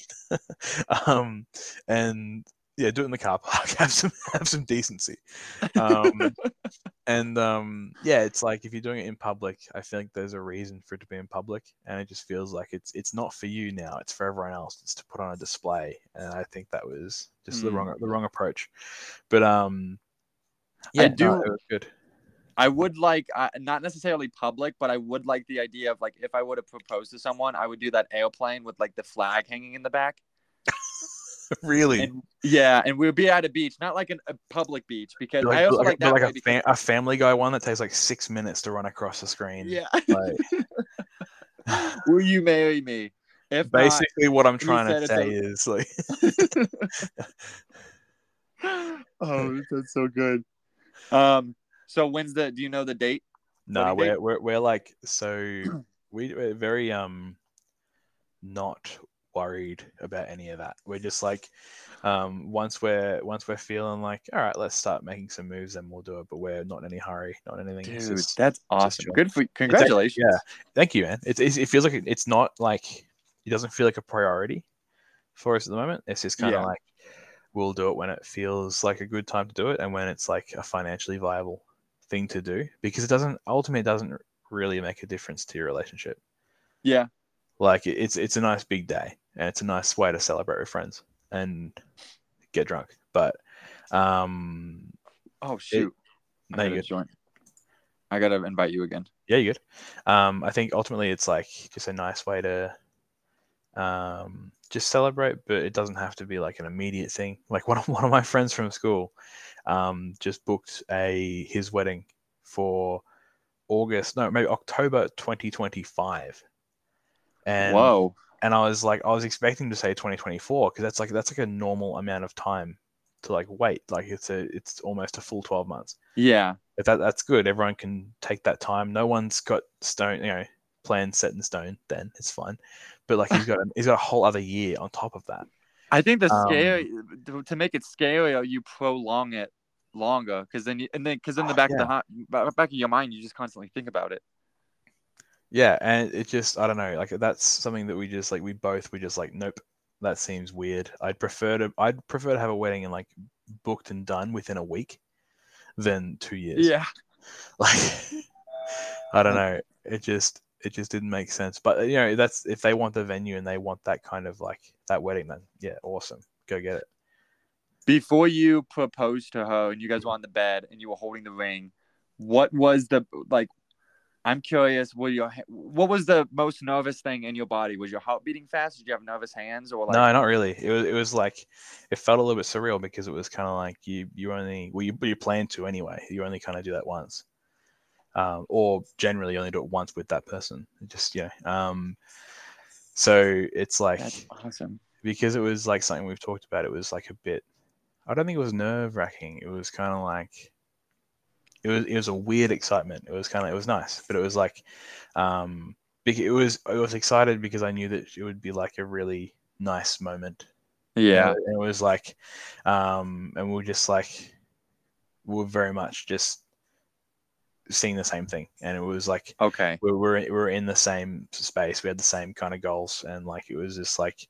And yeah, do it in the car park. Have some decency. And yeah, it's like, if you're doing it in public, I feel like there's a reason for it to be in public, and it just feels like it's not for you now. It's for everyone else. It's to put on a display, and I think that was just the wrong approach. But yeah, I do. No, it was good. I would like, not necessarily public, but I would like the idea of like, if I would have proposed to someone, I would do that airplane with like the flag hanging in the back. Really? And yeah, and we would be at a beach, not like a public beach, because Like, I also like that way because, a Family Guy one that takes like 6 minutes to run across the screen. yeah. Like, Will you marry me? If basically, not, what I'm he trying to said it's say a- is like, Oh, that's so good. So when's do you know the date? no, Wedding date? we're like, so we're very not worried about any of that. We're just like, once we're feeling like, all right, let's start making some moves, then we'll do it. But we're not in any hurry, not anything. Dude, that's awesome. chill. Good for congratulations. Yeah, thank you, man. It feels like it's not like, it doesn't feel like a priority for us at the moment. It's just kind of like, we'll do it when it feels like a good time to do it, and when it's like a financially viable thing to do, because it doesn't really make a difference to your relationship. Yeah. Like, it's a nice big day, and it's a nice way to celebrate with friends and get drunk. But oh shoot, no, you join. I gotta invite you again. Yeah, you're good. I think ultimately it's like just a nice way to just celebrate, but it doesn't have to be like an immediate thing. Like, one of my friends from school just booked his wedding for October 2025. And whoa. And I was expecting to say 2024, because that's like a normal amount of time to like wait. Like, it's almost a full 12 months. Yeah. If that's good. Everyone can take that time. No one's got plans set in stone. Then it's fine. But like, he's got a whole other year on top of that. I think the to make it scarier, you prolong it longer, because then in the back of your mind, you just constantly think about it. Yeah, and it just, I don't know, like, that's something that we just like, we just like, nope, that seems weird. I'd prefer to have a wedding and like booked and done within a week than 2 years. Yeah. Like, I don't know. It just didn't make sense. But that's, if they want the venue and they want that kind of like that wedding, then yeah, awesome. Go get it. Before you proposed to her and you guys were on the bed and you were holding the ring, what was I'm curious, what was the most nervous thing in your body? Was your heart beating fast? Did you have nervous hands, or like? No, not really. It was like, it felt a little bit surreal, because it was kind of like you plan to anyway. You only kind of do that once, or generally you only do it once with that person. Just so it's like, that's awesome, because it was like something we've talked about. It was like a bit. I don't think it was nerve wracking. It was kind of like. It was a weird excitement. It was nice, but it was like, I was excited because I knew that it would be like a really nice moment Yeah. And it was like, and we were just like, we were very much just seeing the same thing, and it was like Okay. we were in the same space. We had the same kind of goals, and like it was just like,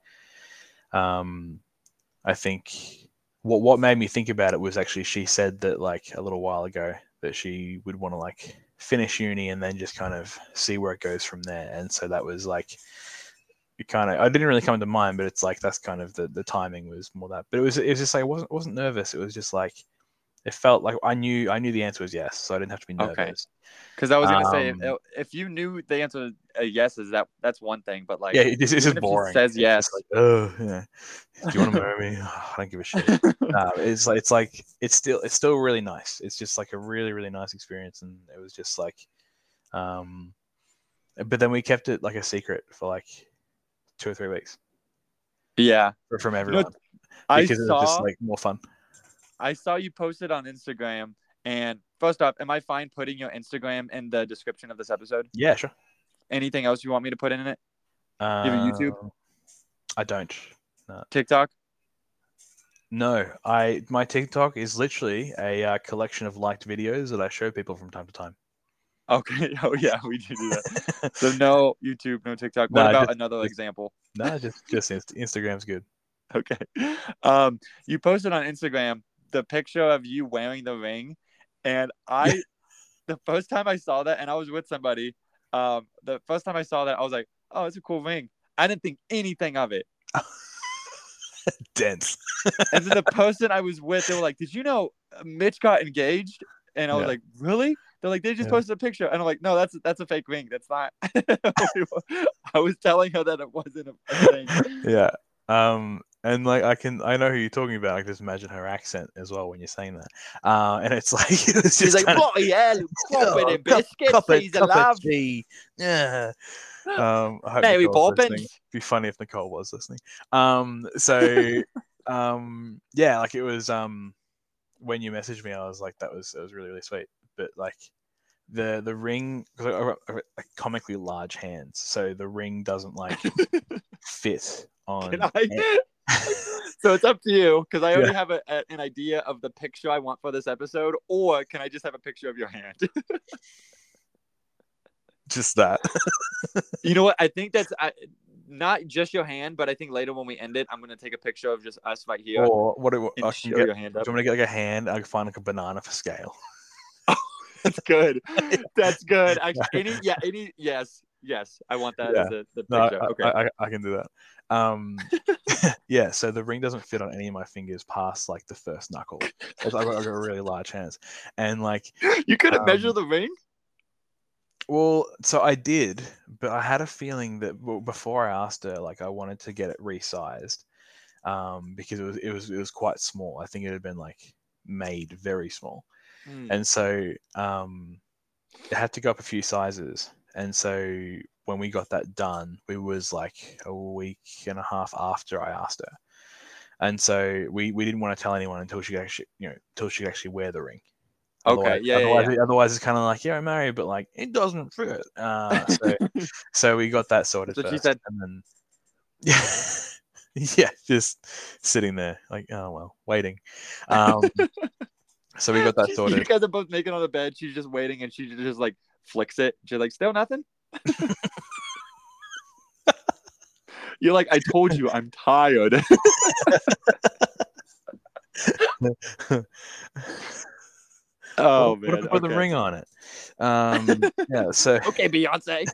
I think what made me think about it was actually she said that like a little while ago that she would want to like finish uni and then just kind of see where it goes from there, and so that was like it kind of I didn't really come to mind, but it's like that's kind of the timing was more that, but it was just like I wasn't nervous. It was just like it felt like I knew the answer was yes, so I didn't have to be Okay. nervous. Because I was gonna say, Um, if you knew the answer yes, is that's one thing, but like yeah, it's even just if she boring. says It's just yes, like, oh, yeah. Do you want to marry me? I don't give a shit. It's still really nice. It's just like a really really nice experience, and it was just like, um, but then we kept it like a secret for like 2 or 3 weeks yeah. from You know, everyone I because it was just saw like more fun. I saw you posted on Instagram, and first off, am I fine putting your Instagram in the description of this episode? Yeah, sure. Anything else you want me to put in it? Do you have a YouTube, Um, I don't. No, TikTok? no. My TikTok is literally a collection of liked videos that I show people from time to time. Okay. Oh yeah, we do that. So no YouTube, no TikTok. What No, about just another just example? no, just Instagram's good. Okay. You posted on Instagram the picture of you wearing the ring, and Yeah, the first time I saw that, and I was with somebody, the first time I saw that, I was like, "Oh, it's a cool ring." I didn't think anything of it. dense. And then the person I was with, they were like, "Did you know Mitch got engaged?" And I was Yeah, like, "Really?" They're like, "They just yeah, posted a picture," and I'm like, "No, that's a fake ring. That's not." I was telling her that it wasn't a thing. yeah. And like I know who you're talking about. I can just imagine her accent as well when you're saying that. And it's like it was She's just like, kind of "Bloody hell, crumpet oh, and biscuits, he's cup of alive." tea. Yeah. I hope Mary Nicole's listening. Poppins. It'd be funny if Nicole was listening. So yeah, like it was when you messaged me, I was like, that was really really sweet. But like the ring, because I've got like comically large hands, so the ring doesn't like fit Can on. I? So it's up to you because I Yeah, already have an idea of the picture I want for this episode, or can I just have a picture of your hand? just that. You know what? I think that's not just your hand, but I think later when we end it, I'm gonna take a picture of just us right here Or what and I can show get. your hand Do up. you want me to get like a hand? I can find like a banana for scale. That's good. That's good. Actually, yes. I want that Yeah. as the No, picture. I, Okay. I can do that. Yeah. So the ring doesn't fit on any of my fingers past like the first knuckle. I've got really large hands, and like, You couldn't measure um, the ring? well, so I did, but I had a feeling that before I asked her, like, I wanted to get it resized, because it was quite small. I think it had been like made very small, Hmm. and so it had to go up a few sizes. And so when we got that done, it was like a week and a half after I asked her, and so we didn't want to tell anyone until she could actually wear the ring. Okay. Otherwise, Yeah. otherwise, Yeah. otherwise, it's kind of like, yeah, I'm married, but like it doesn't fit. So we got that sorted That's what she first, said. and then yeah, yeah, just sitting there like, oh well, waiting. Um, so we got that You sorted. guys are both naked on the bed. She's just waiting, and she just like flicks it. She's like, "Still nothing." You're like, "I told you, I'm tired." What, Oh what if man. we put the Okay. ring on it? Yeah. So Okay, Beyonce.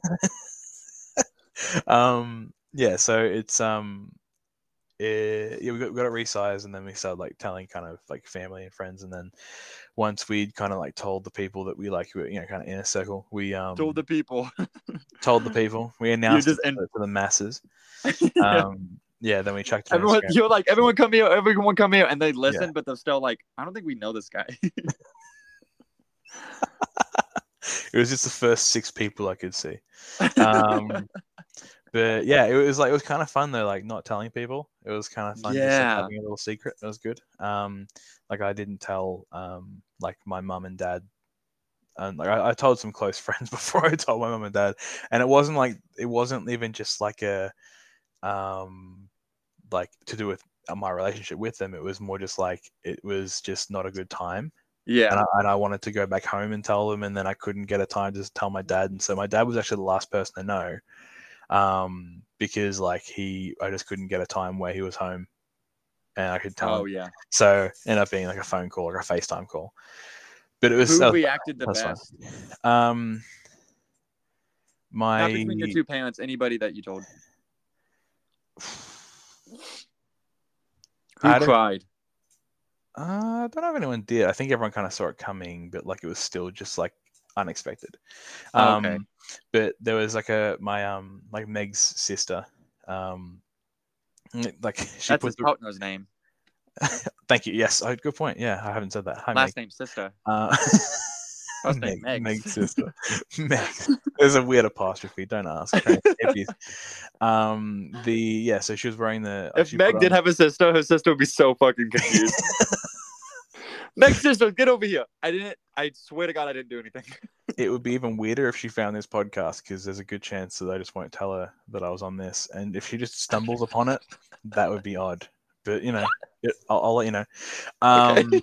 yeah. So it's yeah, we got it resized, and then we started like telling kind of like family and friends, and then once we'd kind of like told the people that we like were, kind of inner circle, we Told the people. told the people, we You announced it just and to the masses. yeah. Yeah, then we chucked it on Instagram. You're like, everyone come here, everyone come here, and they Yeah, listen, but they're still like, I don't think we know this guy. it was just the first 6 people I could see. But yeah, it was kind of fun though, like not telling people. It was kind of fun, just like Yeah. having a little secret. It was good. Like I didn't tell like my mum and dad, and like I told some close friends before I told my mum and dad, and it wasn't even just like a like to do with my relationship with them. It was more just like it was just not a good time. Yeah. And I wanted to go back home and tell them, and then I couldn't get a time to tell my dad. And so my dad was actually the last person to know, because like I just couldn't get a time where he was home, and I could tell him. Yeah. So it ended up being like a phone call or a FaceTime call. But it was Who reacted the best? Fine. Not between your two parents. Anybody that you told. Who cried? I don't know if anyone did. I think everyone kind of saw it coming, but like it was still just like unexpected. Okay. But there was like my like Meg's sister. Like she That's put his partner's name. Thank you. Yes. Oh, good point. Yeah, I haven't said that. Hi, Last Meg. name sister. First name Meg's sister. Meg. There's a weird apostrophe. Don't ask. So she was wearing the. If Meg did have a sister, her sister would be so fucking confused. Meg's sister, get over here. I swear to God, I didn't do anything. It would be even weirder if she found this podcast, because there's a good chance that I just won't tell her that I was on this. And if she just stumbles upon it, that would be odd. But you know, I'll let you know. Okay.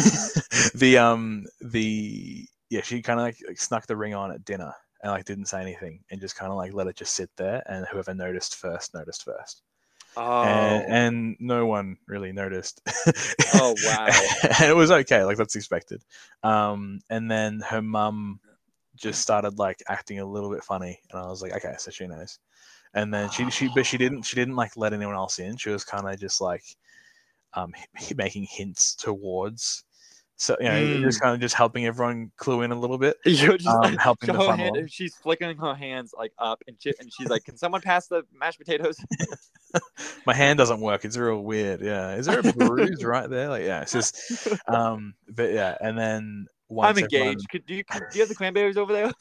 She kind of like snuck the ring on at dinner and like didn't say anything and just kind of like let it just sit there, and whoever noticed first. Oh. And no one really noticed. Oh wow. And it was okay, like that's expected. And then her mum just started like acting a little bit funny, and I was like, okay, so she knows. And then she didn't like let anyone else in. She was kind of just like making hints towards. So just kind of just helping everyone clue in a little bit. You're just helping the fun hand, she's flicking her hands like up, and she's like, "Can someone pass the mashed potatoes?" My hand doesn't work. It's real weird. Yeah, is there a bruise right there? Like, yeah, it's just. But yeah, and then once I'm engaged. Do you have the cranberries over there?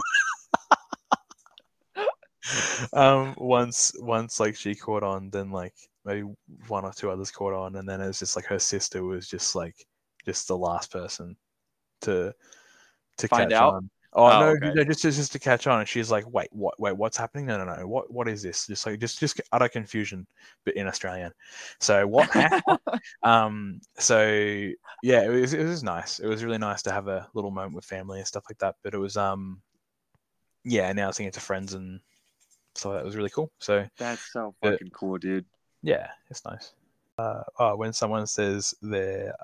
Once like she caught on, then like maybe one or two others caught on, and then it was just like her sister was just like the last person to find catch out. On. Oh no, okay. no, just to catch on. And she's like, wait, what's happening? No, what is this? Just like just utter confusion, but in Australian. So what? So yeah, it was nice. It was really nice to have a little moment with family and stuff like that. But it was announcing it to friends, and so that was really cool. So that's so fucking cool, dude. Yeah, it's nice. When someone says they're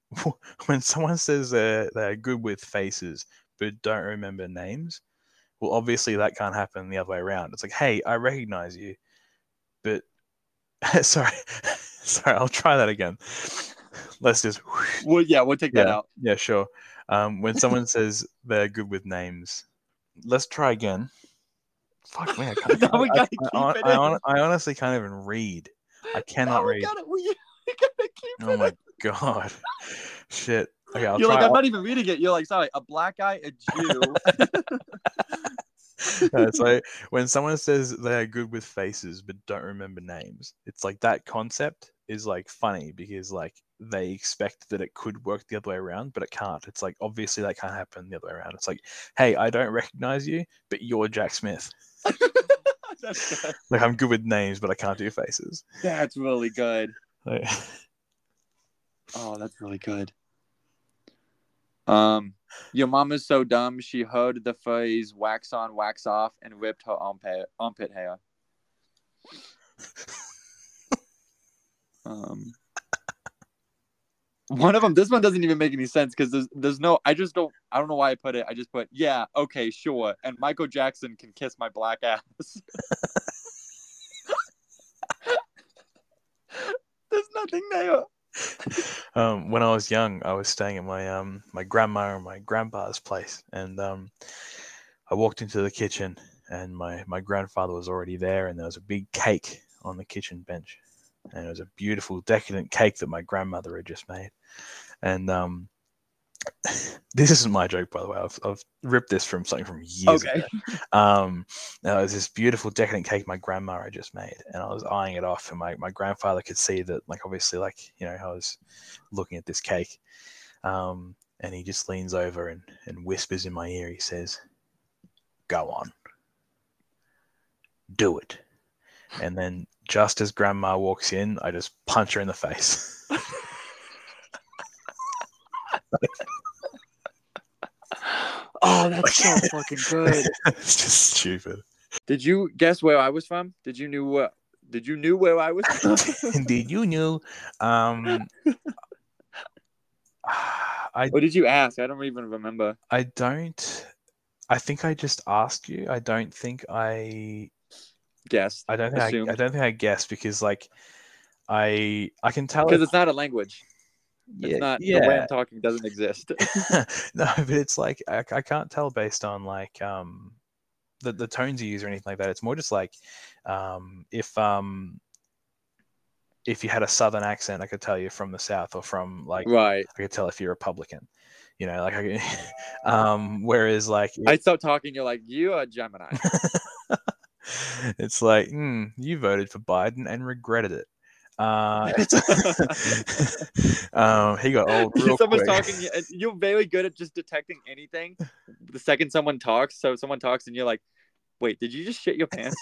good with faces but don't remember names, well, obviously that can't happen the other way around. It's like, hey, I recognize you, but sorry, I'll try that again. Let's just. Well, yeah, we'll take that out. Yeah, sure. When someone says they're good with names, let's try again. Fuck me, I honestly can't even read. I cannot read. We gotta keep it. My God. Shit. Okay, You're like, I'm not even reading it. You're like, sorry, a black guy, a Jew. So when someone says they're good with faces but don't remember names, it's like that concept is like funny because like they expect that it could work the other way around, but it can't. It's like, obviously that can't happen the other way around. It's like, hey, I don't recognize you, but you're Jack Smith. That's good. Like, I'm good with names, but I can't do faces. That's really good. Like... Oh, that's really good. Your mom is so dumb. She heard the phrase "wax on, wax off" and ripped her armpit hair. One of them. This one doesn't even make any sense because there's no. I don't know why I put it. I just put, yeah, okay, sure. And Michael Jackson can kiss my black ass. There's nothing there. When I was young, I was staying at my my grandma and my grandpa's place, and I walked into the kitchen, and my grandfather was already there, and there was a big cake on the kitchen bench, and it was a beautiful, decadent cake that my grandmother had just made, and this isn't my joke, by the way. I've ripped this from something from years ago. Now, it was this beautiful, decadent cake my grandma had just made, and I was eyeing it off, and my grandfather could see that, like, obviously, like, I was looking at this cake, and he just leans over and whispers in my ear. He says, "Go on, do it. And then just as Grandma walks in, I just punch her in the face. Oh, that's so fucking good. It's just stupid. Did you guess where I was from? Did you knew where I was from? Indeed, you knew. Or did you ask? I don't even remember. I don't. I think I just asked you. I don't think I Guessed. I don't think Assumed. I don't think I guessed because like I can tell Because it's not a language. yeah, It's not yeah. the way I'm talking doesn't exist. No, but it's like I can't tell based on like the tones you use or anything like that. It's more just like if you had a southern accent, I could tell you from the south, or from like Right. I could tell if you're Republican. You know, like whereas like I start talking, you're like, you are Gemini. it's like you voted for Biden and regretted it. He got old real Someone's quick. talking, you're very good at just detecting anything. The second someone talks, so someone talks and you're like, wait, did you just shit your pants?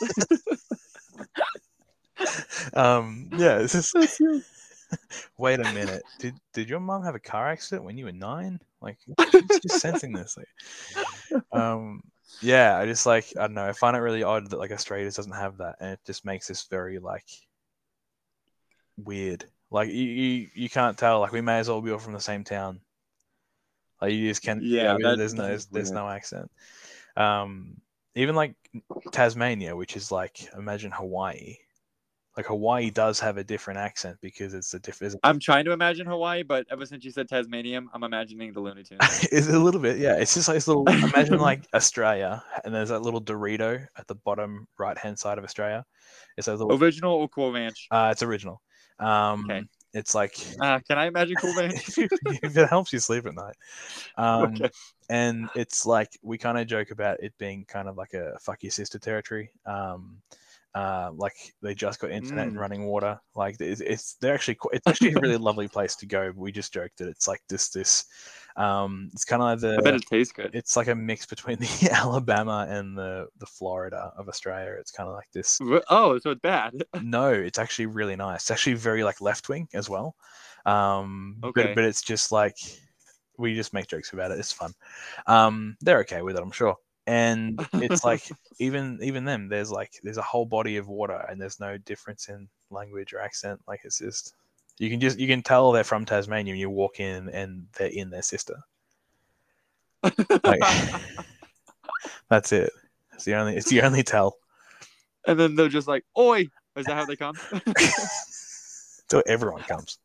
Yeah, it's just wait a minute. Did your mom have a car accident when you were 9? Like, just sensing this. Like, yeah, I just like I don't know. I find it really odd that like Australia doesn't have that, and it just makes this very like weird. Like you can't tell. Like we may as well be all from the same town. Like you just can't. Yeah, there's no accent. Even like Tasmania, which is like imagine Hawaii. Like Hawaii does have a different accent because it's a different. I'm trying to imagine Hawaii, but ever since you said Tasmanian, I'm imagining the Looney Tunes. It's a little bit, yeah. It's just like this little. Imagine like Australia, and there's that little Dorito at the bottom right hand side of Australia. It's a little original or Cool Ranch? It's original. Okay. It's like can I imagine Cool Ranch? if it helps you sleep at night. Okay. And it's like we kind of joke about it being kind of like a fuck your sister territory. Like they just got internet and running water. Like it's actually a really lovely place to go. We just joked that it's like this. It's kind of like I bet it tastes good. It's like a mix between the Alabama and the Florida of Australia. It's kind of like this. Oh, so it's bad? No, it's actually really nice. It's actually very like left wing as well. Okay. But it's just like we just make jokes about it. It's fun. They're okay with it, I'm sure. And it's like even them, there's a whole body of water and there's no difference in language or accent. Like it's just you can tell they're from Tasmania when you walk in and they're in their sister. Like, that's it. It's the only tell. And then they're just like, "Oi!" Is that how they come? So everyone comes.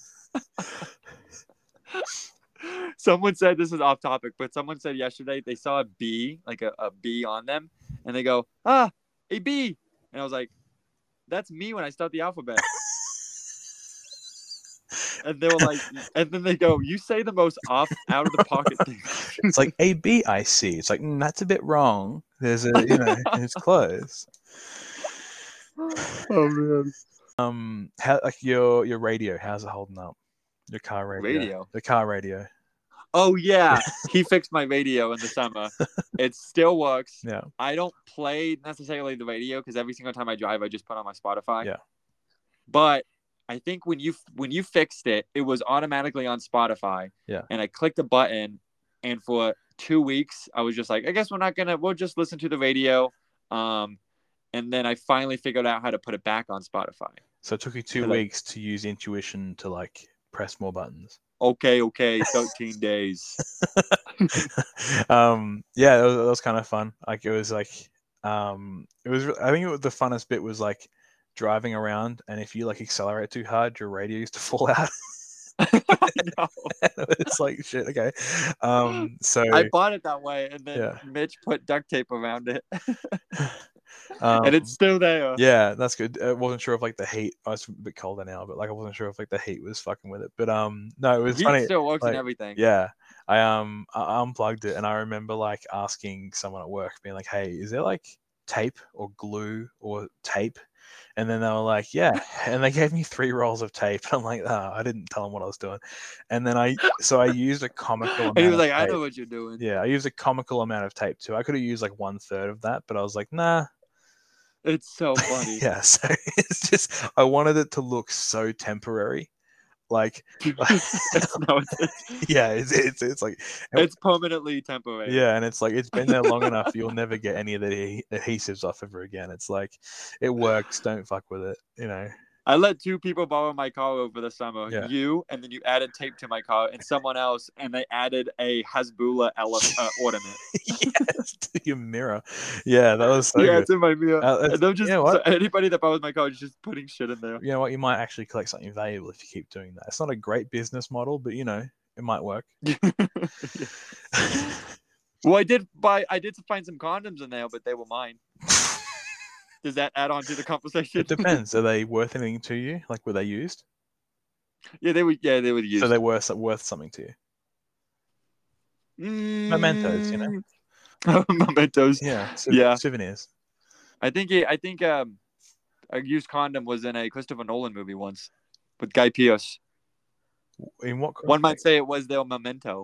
Someone said, this is off topic, but someone said yesterday they saw a bee, like a bee on them, and they go, a bee. And I was like, that's me when I start the alphabet. And they were like, and then they go, you say the most out of the pocket thing. It's like A-B, I see. It's like, that's a bit wrong. There's a, it's close. Oh man. How like your radio? How's it holding up? Your car radio. The car radio. Oh yeah, he fixed my radio in the summer. It still works. Yeah. I don't play necessarily the radio because every single time I drive, I just put on my Spotify. Yeah. But I think when you fixed it, it was automatically on Spotify. Yeah. And I clicked the button, and for 2 weeks, I was just like, I guess we'll just listen to the radio. And then I finally figured out how to put it back on Spotify. So it took you 2 weeks to use intuition to like press more buttons. Okay, 13 days. Yeah, that was kind of fun. Like it was like, I think the funnest bit was like driving around, and if you like accelerate too hard, your radio used to fall out. No. It's like shit. Okay, so I bought it that way, and then Mitch put duct tape around it. and it's still there. Yeah, that's good. I wasn't sure if like the heat. It's a bit colder now, but like I wasn't sure if like the heat was fucking with it. But no, it was heat funny. Still works like, and everything. Yeah, I unplugged it, and I remember like asking someone at work, being like, "Hey, is there like tape or glue or tape?" And then they were like, "Yeah," and they gave me 3 rolls of tape. And I'm like, I didn't tell them what I was doing. And then I used a comical amount. And he was like, "I know what you're doing." Yeah, I used a comical amount of tape too. I could have used like 1/3 of that, but I was like, nah. It's so funny. Yeah, so it's just I wanted it to look so temporary, like, yeah, it's like, it's permanently temporary. yeah, and it's like it's been there long enough. You'll never get any of the adhesives off ever again. It's like it works. Don't fuck with it. You know. I let 2 people borrow my car over the summer. Yeah. You, and then you added tape to my car, and someone else, and they added a Hasbulla ornament. Yes, to your mirror. Yeah, that was so Yeah, good. it's in my mirror. And they're just you know what? so anybody that borrows my car is just putting shit in there. You know what? You might actually collect something valuable if you keep doing that. It's not a great business model, but you know, it might work. Well, I did find some condoms in there, but they were mine. Does that add on to the conversation? It depends. Are they worth anything to you? Like, were they used? Yeah, they were used. So they were worth something to you. Mementos, you know. Mementos. Yeah. Yeah. Souvenirs. I think a used condom was in a Christopher Nolan movie once with Guy Pearce. In what context? One might say it was their memento.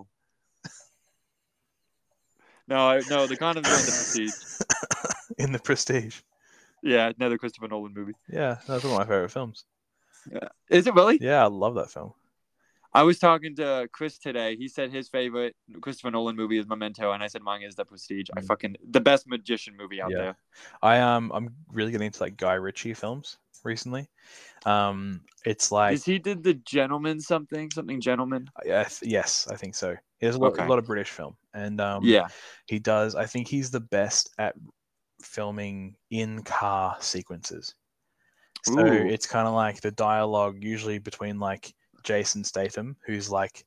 No, the condoms were in The Prestige. In The Prestige. Yeah, another Christopher Nolan movie. Yeah, that's one of my favorite films. Yeah. Is it really? Yeah, I love that film. I was talking to Chris today. He said his favorite Christopher Nolan movie is Memento, and I said mine is The Prestige. The best magician movie out there. I'm really getting into like Guy Ritchie films recently. It's like, is he did The Gentleman something Gentleman? Yes, I think so. He has a lot of British film, and he does. I think he's the best at filming in car sequences. So it's kind of like the dialogue usually between like Jason Statham, who's like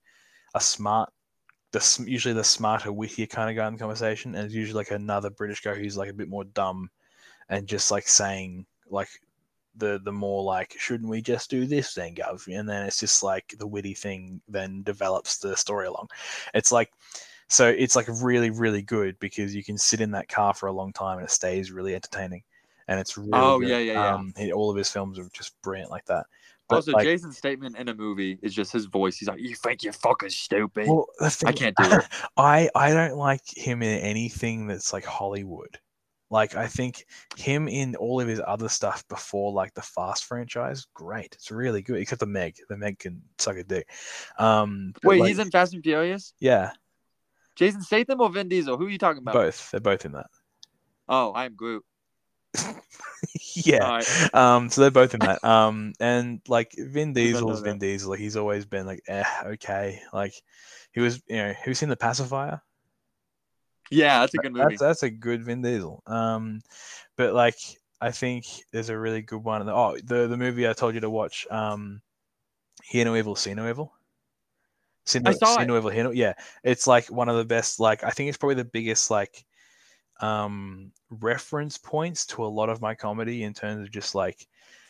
usually the smarter, wittier kind of guy in the conversation, and it's usually like another British guy who's like a bit more dumb and just like saying like the more like, shouldn't we just do this then, Gov? And then it's just like the witty thing then develops the story along. It's like, so it's like really, really good because you can sit in that car for a long time and it stays really entertaining. And it's really good. Yeah. All of his films are just brilliant like that. But also, like, Jason's statement in a movie is just his voice. He's like, "You think you're fucking stupid?" Well, I can't do it. I don't like him in anything that's like Hollywood. Like, I think him in all of his other stuff before, like the Fast franchise, great. It's really good. Except the Meg. The Meg can suck a dick. Wait, like, he's in Fast and Furious? Yeah. Jason Statham or Vin Diesel? Who are you talking about? Both. They're both in that. Oh, I am Groot. Yeah. Right. So they're both in that. And like Vin Diesel's Vin Diesel. Like, he's always been like, okay. Like, he was in The Pacifier. Yeah, that's a good movie. That's a good Vin Diesel. But like, I think there's a really good one. Oh, the movie I told you to watch. Hear No Evil, See No Evil. I saw it. No Evil, Hear No. Yeah, it's like one of the best. Like, I think it's probably the biggest like reference points to a lot of my comedy in terms of just like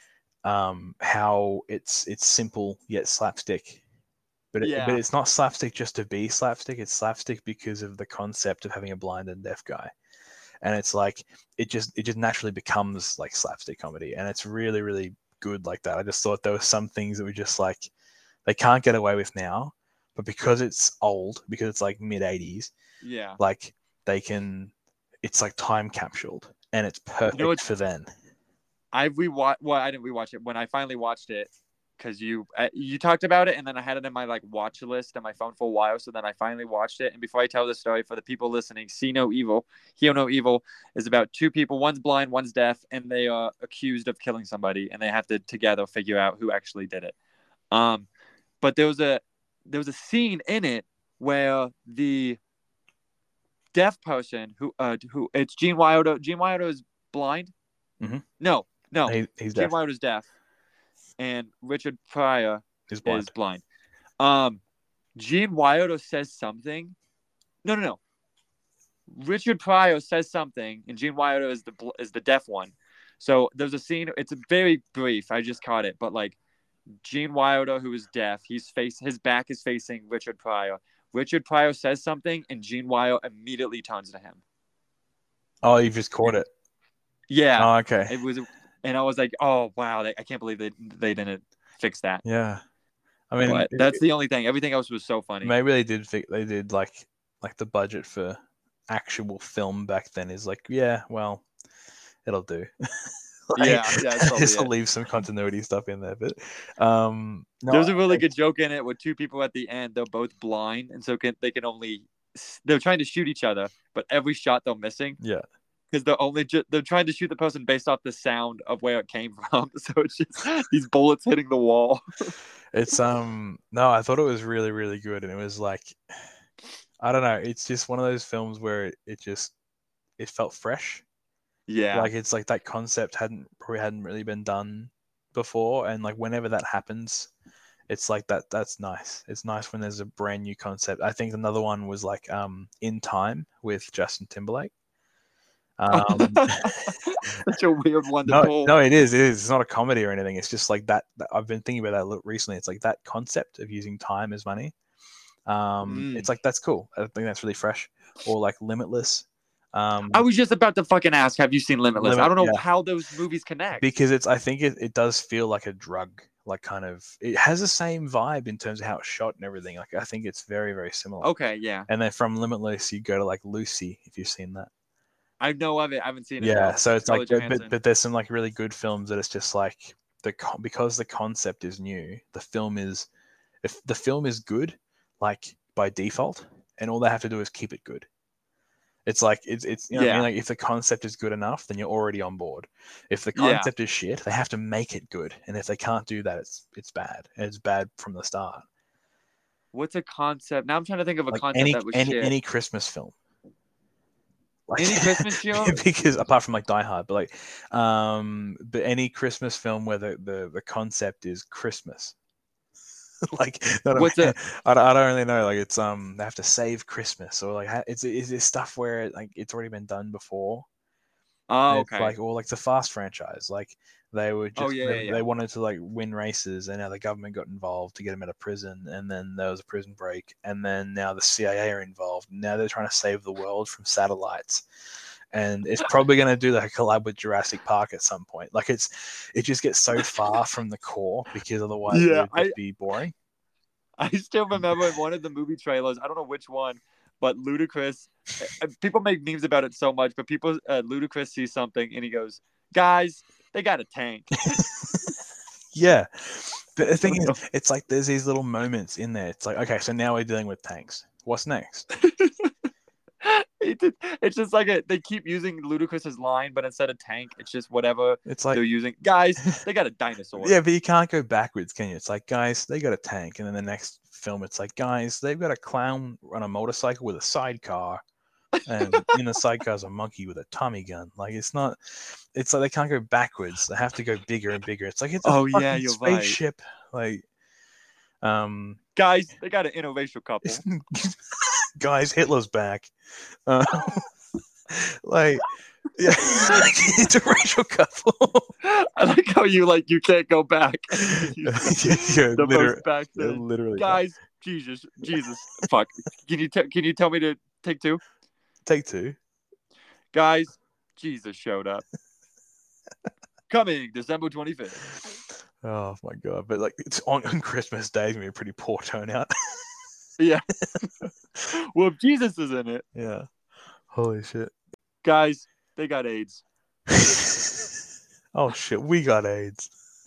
how it's simple yet slapstick. But it's not slapstick just to be slapstick. It's slapstick because of the concept of having a blind and deaf guy, and it's like it just naturally becomes like slapstick comedy, and it's really, really good like that. I just thought there were some things that were just like they can't get away with now, but because it's old, because it's like mid-80s, like they can. It's like time capsuled, and it's perfect for then. I didn't rewatch it. When I finally watched it, because you talked about it, and then I had it in my like watch list on my phone for a while. So then I finally watched it. And before I tell the story, for the people listening, See No Evil, Hear No Evil is about 2 people. One's blind, one's deaf, and they are accused of killing somebody, and they have to together figure out who actually did it. But there was a scene in it where the deaf person who it's Gene Wilder. Gene Wilder is blind. Mm-hmm. No, he's Gene deaf. Wilder's deaf. And Richard Pryor is blind. Gene Wilder says something. No. Richard Pryor says something, and Gene Wilder is the deaf one. So there's a scene. It's a very brief. I just caught it, but like Gene Wilder, who is deaf, his back is facing Richard Pryor. Richard Pryor says something, and Gene Wilder immediately turns to him. Oh, you've just caught it. Yeah. Oh, okay. It was. And I was like, "Oh wow! I can't believe they didn't fix that." Yeah, I mean, that's the only thing. Everything else was so funny. Maybe they did like the budget for actual film back then is like, yeah, well, It'll do. Yeah, that's probably Just to it. leave some continuity stuff in there, but no, There's a really good joke in it with two people at the end. They're both blind, and so they can only. They're trying to shoot each other, but every shot they're missing yeah. because they're trying to shoot the person based off the sound of where it came from. So it's just these bullets hitting the wall. It's no, I thought it was really, really good, and it was like, I don't know, it's just one of those films where it felt fresh. Yeah, Like it's like that concept probably hadn't really been done before, and like whenever that happens, it's like that's nice. It's nice when there's a brand new concept. I think another one was like In Time with Justin Timberlake. such a weird one to No, pull. no, it is. It is. It's not a comedy or anything. It's just like that I've been thinking about that recently. It's like that concept of using time as money. It's like that's cool. I think that's really fresh. Or like Limitless. I was just about to fucking ask, have you seen Limitless? I don't know Yeah. how those movies connect. Because I think it does feel like a drug. Like kind of, it has the same vibe in terms of how it's shot and everything. Like I think it's very, very similar. Okay, yeah. And then from Limitless, you go to like Lucy, if you've seen that. I know of it. I haven't seen it. Yeah, Though. so it's like, Scarlett Johansson. but there's some like really good films that it's just like because the concept is new, if the film is good, like by default, and all they have to do is keep it good. It's like it's you know what I mean? Like if the concept is good enough, then you're already on board. If the concept is shit, they have to make it good, and if they can't do that, it's bad, and it's bad from the start. What's a concept? Now I'm trying to think of a Like concept that was shit. any Christmas film. Like, Any Christmas film? Because apart from like Die Hard, but like, but any Christmas film where the concept is Christmas, like, I don't really know. Like, it's they have to save Christmas, or like, is this stuff where like it's already been done before? Oh, It's okay. like, or like the Fast franchise, like they were just yeah. they wanted to like win races, and now the government got involved to get them out of prison, and then there was a prison break, and then now the CIA are involved. Now they're trying to save the world from satellites, and it's probably going to do like a collab with Jurassic Park at some point. Like it just gets so far from the core because otherwise it would just be boring. I still remember in one of the movie trailers, I don't know which one, but Ludacris, people make memes about it so much, but Ludacris sees something and he goes, guys, they got a tank. Yeah. But the thing is, it's like there's these little moments in there. It's like, okay, so now we're dealing with tanks. What's next? It's just like they keep using Ludacris's line, but instead of tank, it's just whatever it's like they're using. Guys, they got a dinosaur. Yeah, but you can't go backwards, can you? It's like, guys, they got a tank, and then the next film, it's like, guys, they've got a clown on a motorcycle with a sidecar, and in the sidecar's a monkey with a Tommy gun. Like it's like they can't go backwards. They have to go bigger and bigger. It's like it's a fucking spaceship. Right. Like, guys, they got an interracial couple. Guys, Hitler's back. Like, yeah, it's a racial couple. I like how you can't go back. Literally, guys, Jesus, fuck. Can you tell me to take two? Take two. Guys, Jesus showed up. Coming December 25th. Oh my god! But like, it's on Christmas Day, it's gonna be a pretty poor turnout. Yeah. Well, if Jesus is in it. Yeah. Holy shit. Guys, they got AIDS. Oh shit, we got AIDS.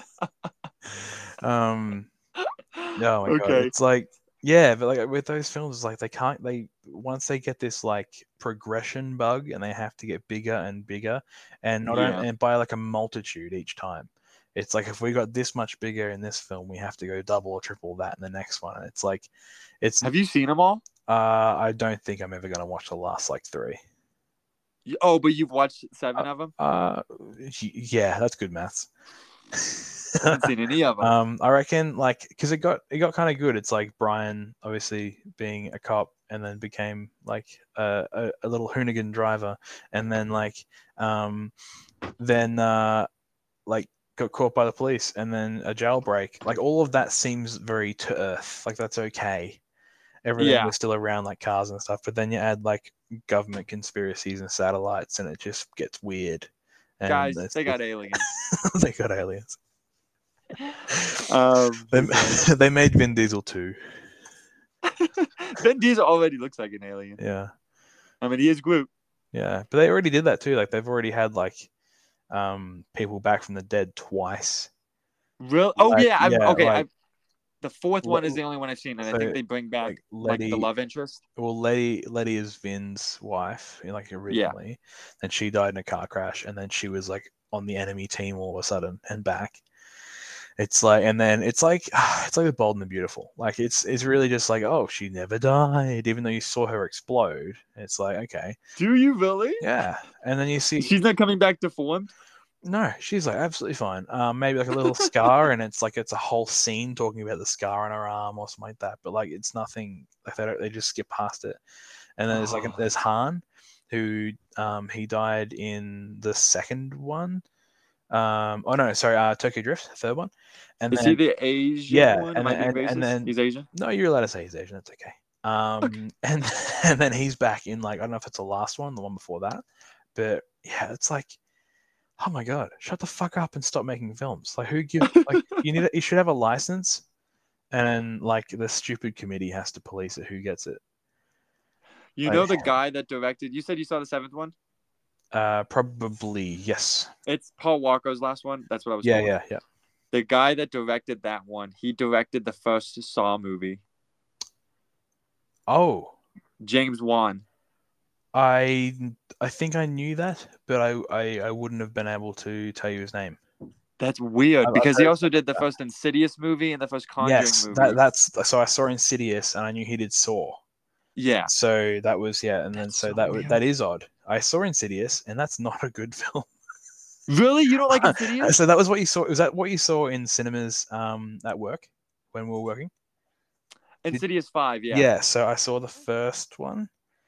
Oh my god. It's like, yeah, but like with those films, it's like once they get this like progression bug, and they have to get bigger and bigger, and and by like a multitude each time. It's like, if we got this much bigger in this film, we have to go double or triple that in the next one. And it's like, Have you seen them all? I don't think I'm ever gonna watch the last like 3. Oh, but you've watched 7 of them? Yeah, that's good maths. I haven't seen any of them. I reckon, like, because it got kind of good. It's like Brian obviously being a cop, and then became like a little hoonigan driver, and then like like got caught by the police, and then a jailbreak. Like, all of that seems very to earth. Like, that's okay. Everything was still around, like cars and stuff. But then you add like government conspiracies and satellites, and it just gets weird. And guys, they got aliens. They got aliens. They made Vin Diesel too. Vin Diesel already looks like an alien. Yeah. I mean, he is Groot. Yeah, but they already did that too. Like, they've already had like people back from the dead twice. Real? Oh Like, yeah. yeah, Okay. like The fourth one is Le- the only one I've seen, and I so think they bring back like like the Letty. love interest. Well, Letty is Vin's wife, like Yeah. originally, and she died in a car crash, and then she was like on the enemy team all of a sudden and back. It's like, and then it's like it's like The Bold and the Beautiful. Like it's really just like, oh, she never died, even though you saw her explode. It's like, okay, Do you really? yeah, and then you see She's not coming back deformed. no, she's like absolutely fine. Maybe like a little scar, and it's like it's a whole scene talking about the scar on her arm or something like that. But like it's nothing. Like they just skip past it. And then there's Han, who he died in the second one. Oh no, sorry, Tokyo Drift, the third one. And Is then he the Asian yeah, one? and Am I being then and racist? then He's Asian. no, you're allowed to say he's Asian. It's okay. Okay. And then he's back in like I don't know if it's the last one, the one before that, but yeah, it's like, oh my god, shut the fuck up and stop making films. Like who gives like you should have a license, and then like the stupid committee has to police it. Who gets it? You know the guy that directed. You said you saw the seventh one. Probably yes. It's Paul Walker's last one. That's what I was Yeah, told. yeah. The guy that directed that one, he directed the first Saw movie. Oh, James Wan. I think I knew that, but I wouldn't have been able to tell you his name. That's weird I've because he heard also did the first Insidious movie and the first Conjuring movie. that's so I saw Insidious and I knew he did Saw. Yeah. So that was and then That's so so that weird. that is odd. I saw Insidious and that's not a good film. Really? You don't like Insidious? So that was what you saw. Was that what you saw in cinemas at work when we were working? Insidious 5, yeah. Yeah, so I saw the first one.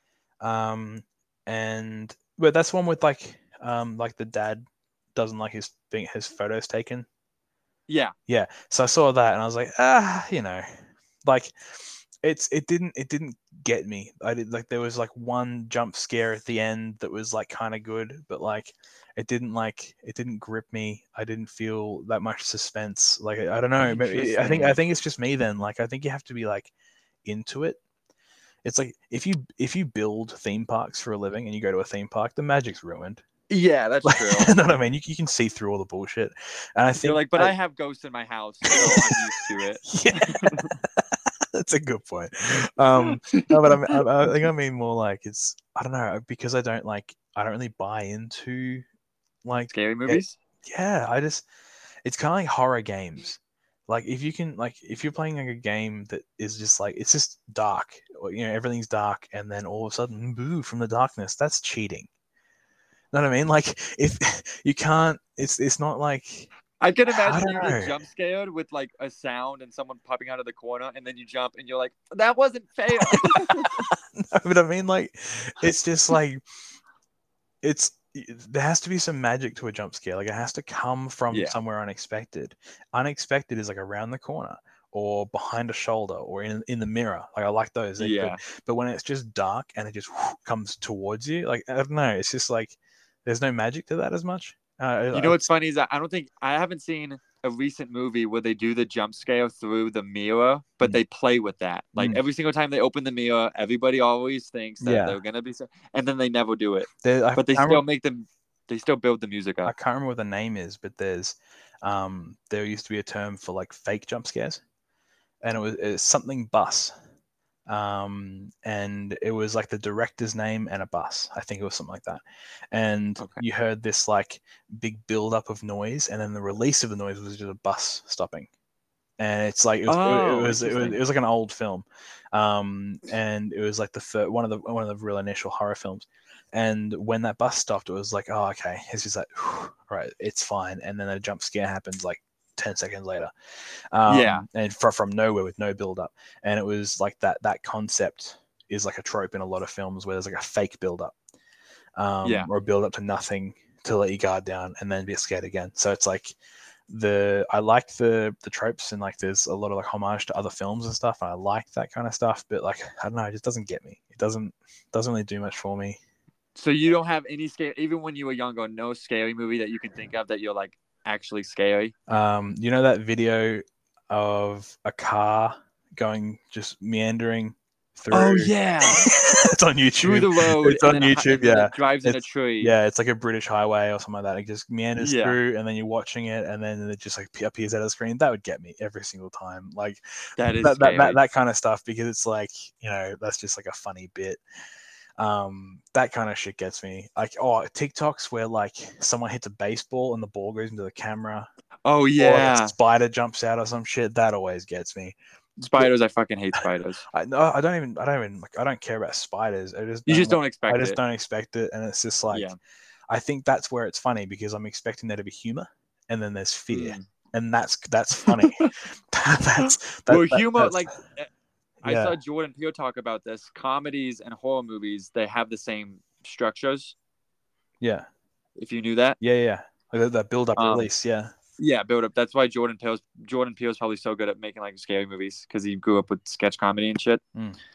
But that's one with like the dad doesn't like his photos taken. Yeah. Yeah. So I saw that and I was like, like it didn't get me. I did like there was like one jump scare at the end that was like kind of good, but like it didn't grip me. I didn't feel that much suspense. Like I don't know. Maybe, I think it's just me then. Like I think you have to be like into it. It's like if you build theme parks for a living and you go to a theme park, the magic's ruined. Yeah, that's true. You know what I mean? You can see through all the bullshit. And I think you're like, but I have ghosts in my house, so I'm used to it. Yeah. That's a good point. No, but I think I mean more like it's I don't know because I don't really buy into like Scary movies. Yeah, it's kind of like horror games. Like if you're playing like a game that is just like it's just dark, or, everything's dark, and then all of a sudden, boo from the darkness. That's cheating. You know what I mean? Like if you can't, it's not like. I can imagine you get jump scared with like a sound and someone popping out of the corner, and then you jump and you're like, that wasn't fair. No, but I mean, like, it's just like, there has to be some magic to a jump scare. Like, it has to come from somewhere unexpected. Unexpected is like around the corner or behind a shoulder or in the mirror. Like, I like those. But when it's just dark and it just comes towards you, like, I don't know. It's just like, there's no magic to that as much. You know what's funny is that I haven't seen a recent movie where they do the jump scare through the mirror, but they play with that. Like every single time they open the mirror, everybody always thinks that they're gonna be, and then they never do it. But they still they still build the music up. I can't remember what the name is, but there used to be a term for like fake jump scares, and it was something bus. And it was like the director's name and a bus. I think it was something like that. And you heard this like big build-up of noise, and then the release of the noise was just a bus stopping. And it's like it was like an old film, and it was like one of the real initial horror films. And when that bus stopped, it was like, oh, okay, it's just like, right, it's fine. And then a jump scare happens like 10 seconds later, and from nowhere with no build up. And it was like that concept is like a trope in a lot of films where there's like a fake build up, or a build up to nothing to let you guard down and then be scared again. So it's like I like the tropes, and like there's a lot of like homage to other films and stuff, and I like that kind of stuff, but like I don't know, it just doesn't get me. It doesn't really do much for me. So you don't have any scare, even when you were younger, no scary movie that you can think of that you're like actually scary? You know that video of a car going just meandering through. Oh yeah, It's on YouTube. through the road. It's on and then YouTube. and then Yeah, it drives in a it's tree. yeah, it's like a British highway or something like that. It just meanders Yeah. through, and then you're watching it, and then it just like appears out of the screen. That would get me every single time. Like That is scary. that kind of stuff, because it's like, that's just like a funny bit. That kind of shit gets me. Like, TikToks where like someone hits a baseball and the ball goes into the camera. Oh Or yeah, a spider jumps out or some shit. That always gets me. spiders. I fucking hate spiders. I don't care about spiders. You just don't I expect just it. don't expect it, and it's just like, Yeah. I think that's where it's funny, because I'm expecting there to be humor, and then there's fear, Mm. and that's funny. Well, humor, like I Yeah. saw Jordan Peele talk about this. Comedies and horror movies, they have the same structures. Yeah. If you knew that. Yeah. Like that build up release. Yeah. Yeah, build up. That's why Jordan Peele's probably so good at making like scary movies, because he grew up with sketch comedy and shit.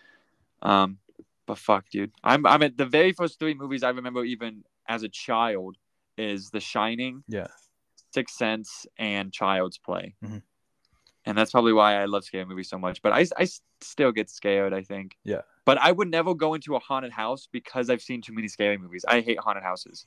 But fuck, dude, I'm at the very first 3 movies I remember even as a child is The Shining, Yeah. Sixth Sense, and Child's Play. Mm-hmm. And that's probably why I love scary movies so much. But I still get scared, I think. Yeah. But I would never go into a haunted house because I've seen too many scary movies. I hate haunted houses.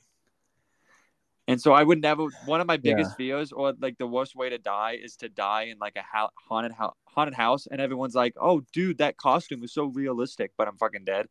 And so I would never. One of my biggest fears, or like the worst way to die, is to die in like a haunted house, and everyone's like, "Oh, dude, that costume is so realistic," but I'm fucking dead.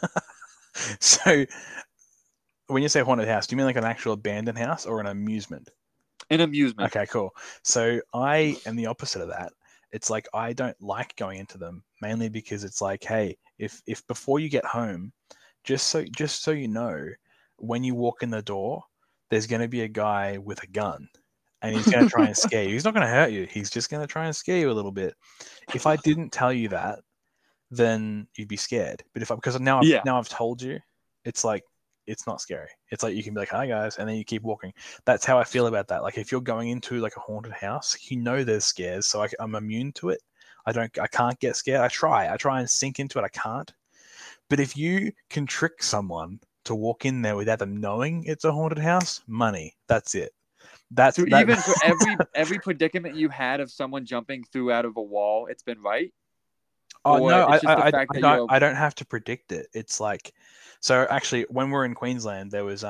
So, when you say haunted house, do you mean like an actual abandoned house or an amusement? An amusement. Okay, cool. So I am the opposite of that. It's like, I don't like going into them, mainly because it's like, hey, if before you get home, just so you know, when you walk in the door, there's going to be a guy with a gun, and he's going to try and scare you. He's not going to hurt you. He's just going to try and scare you a little bit. If I didn't tell you that, then you'd be scared. But because now I've told you, it's like, it's not scary. It's like you can be like, "Hi guys," and then you keep walking. That's how I feel about that. Like, if you're going into like a haunted house, there's scares, so I'm immune to it. I can't get scared. I try and sink into it. I can't. But if you can trick someone to walk in there without them knowing it's a haunted house, money. That's it. Even for every predicament you had of someone jumping through out of a wall, it's been right. Oh no, I don't have to predict it. It's like, so actually, when we're in Queensland, there was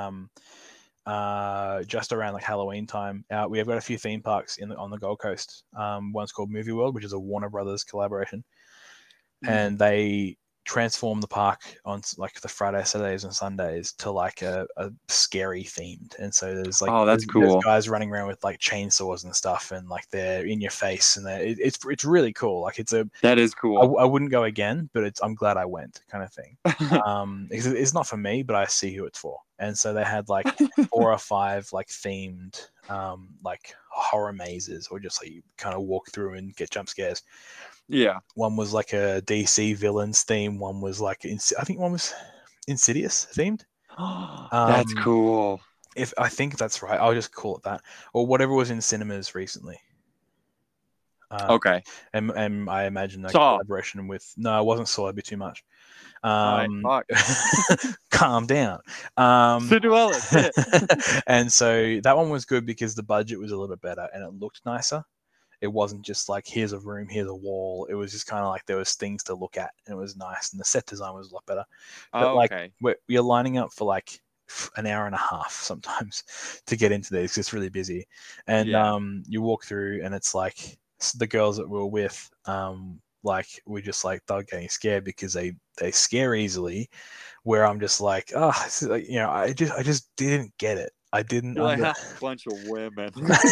just around like Halloween time, we have got a few theme parks on the Gold Coast. One's called Movie World, which is a Warner Brothers collaboration, and they transform the park on like the Friday, Saturdays, and Sundays to like a scary themed. And so there's like, that's cool. There's guys running around with like chainsaws and stuff, and like they're in your face, and it's really cool. Like that is cool. I wouldn't go again, but I'm glad I went, kind of thing. It's not for me, but I see who it's for. And so they had like 4 or 5 like themed like horror mazes, or just like you kind of walk through and get jump scares. Yeah. One was like a DC villains theme. One was like, I think one was Insidious themed. That's cool. If I think that's right, I'll just call it that, or whatever was in cinemas recently. Okay. And I imagine that collaboration with, no, it wasn't Saw. It'd be too much. Calm down. Cinderella. And so that one was good because the budget was a little bit better and it looked nicer. It wasn't just like, here's a room, here's a wall. It was just kind of like there was things to look at, and it was nice, and the set design was a lot better. But like, you're lining up for like an hour and a half sometimes to get into these, 'cause it's really busy. And you walk through, and it's like the girls that we were with, like we just like, they're getting scared because they scare easily. Where I'm just like, I just didn't get it. I didn't. You're like a bunch of women.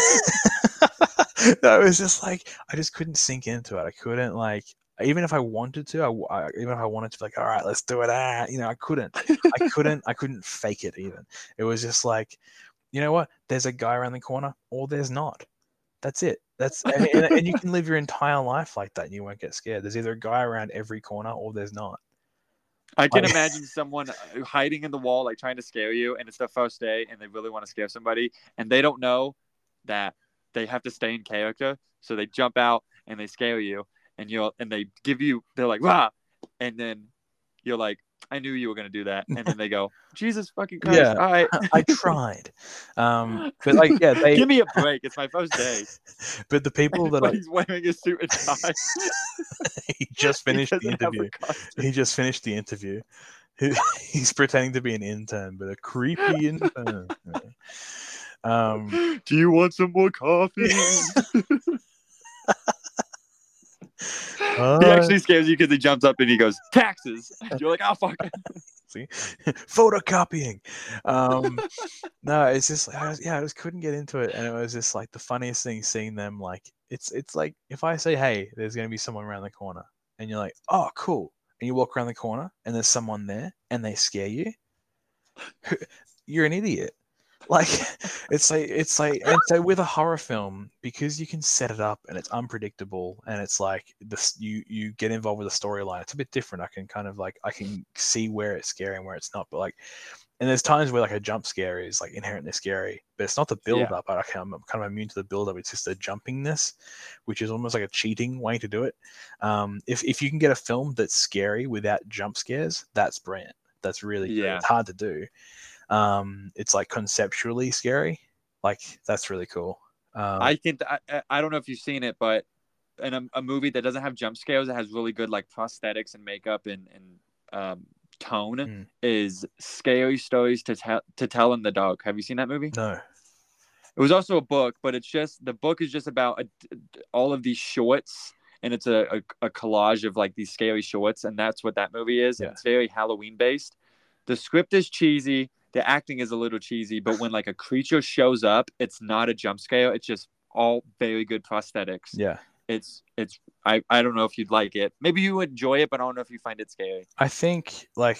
No, it was just like, I just couldn't sink into it. I couldn't, like, even if I wanted to, even if I wanted to be like, all right, let's do it. I couldn't. I couldn't fake it even. It was just like, you know what? There's a guy around the corner, or there's not. That's it. And you can live your entire life like that and you won't get scared. There's either a guy around every corner, or there's not. I can imagine someone hiding in the wall, like trying to scare you, and it's their first day and they really want to scare somebody, and they don't know that they have to stay in character. So they jump out and they scare you, and they're like, "Rah!" And then you're like, I knew you were gonna do that. And then they go, Jesus fucking Christ! Yeah, All right, I tried. But like, yeah, they. give me a break. It's my first day. But the people that But he's wearing a suit and tie. he just He finished the doesn't have a interview. costume. He just finished the interview. He's pretending to be an intern, but a creepy intern. Do you want some more coffee? He actually scares you because he jumps up and he goes, taxes. You're like, oh fuck. See, photocopying. No, it's just I just couldn't get into it, and it was just like the funniest thing seeing them. Like it's like if I say, hey, there's gonna be someone around the corner, and you're like, oh, cool, and you walk around the corner and there's someone there, and they scare you. You're an idiot. Like it's like and so with a horror film, because you can set it up and it's unpredictable and it's like this you get involved with the storyline, it's a bit different. I can kind of like I can see where it's scary and where it's not, but like and there's times where like a jump scare is like inherently scary, but it's not the build up. I'm kind of immune to the build up. It's just the jumpingness, which is almost like a cheating way to do it. If you can get a film that's scary without jump scares, that's brilliant. That's really good. It's hard to do. It's like conceptually scary. Like that's really cool. I don't know if you've seen it, but in a movie that doesn't have jump scares, it has really good like prosthetics and makeup and tone. Is Scary Stories to Tell in the Dark. Have you seen that movie? No. It was also a book, but the book is just about all of these shorts, and it's a collage of like these scary shorts, and that's what that movie is. Yeah. And it's very Halloween based. The script is cheesy. The acting is a little cheesy, but when like a creature shows up, it's not a jump scare. It's just all very good prosthetics. Yeah. I don't know if you'd like it. Maybe you would enjoy it, but I don't know if you find it scary. I think like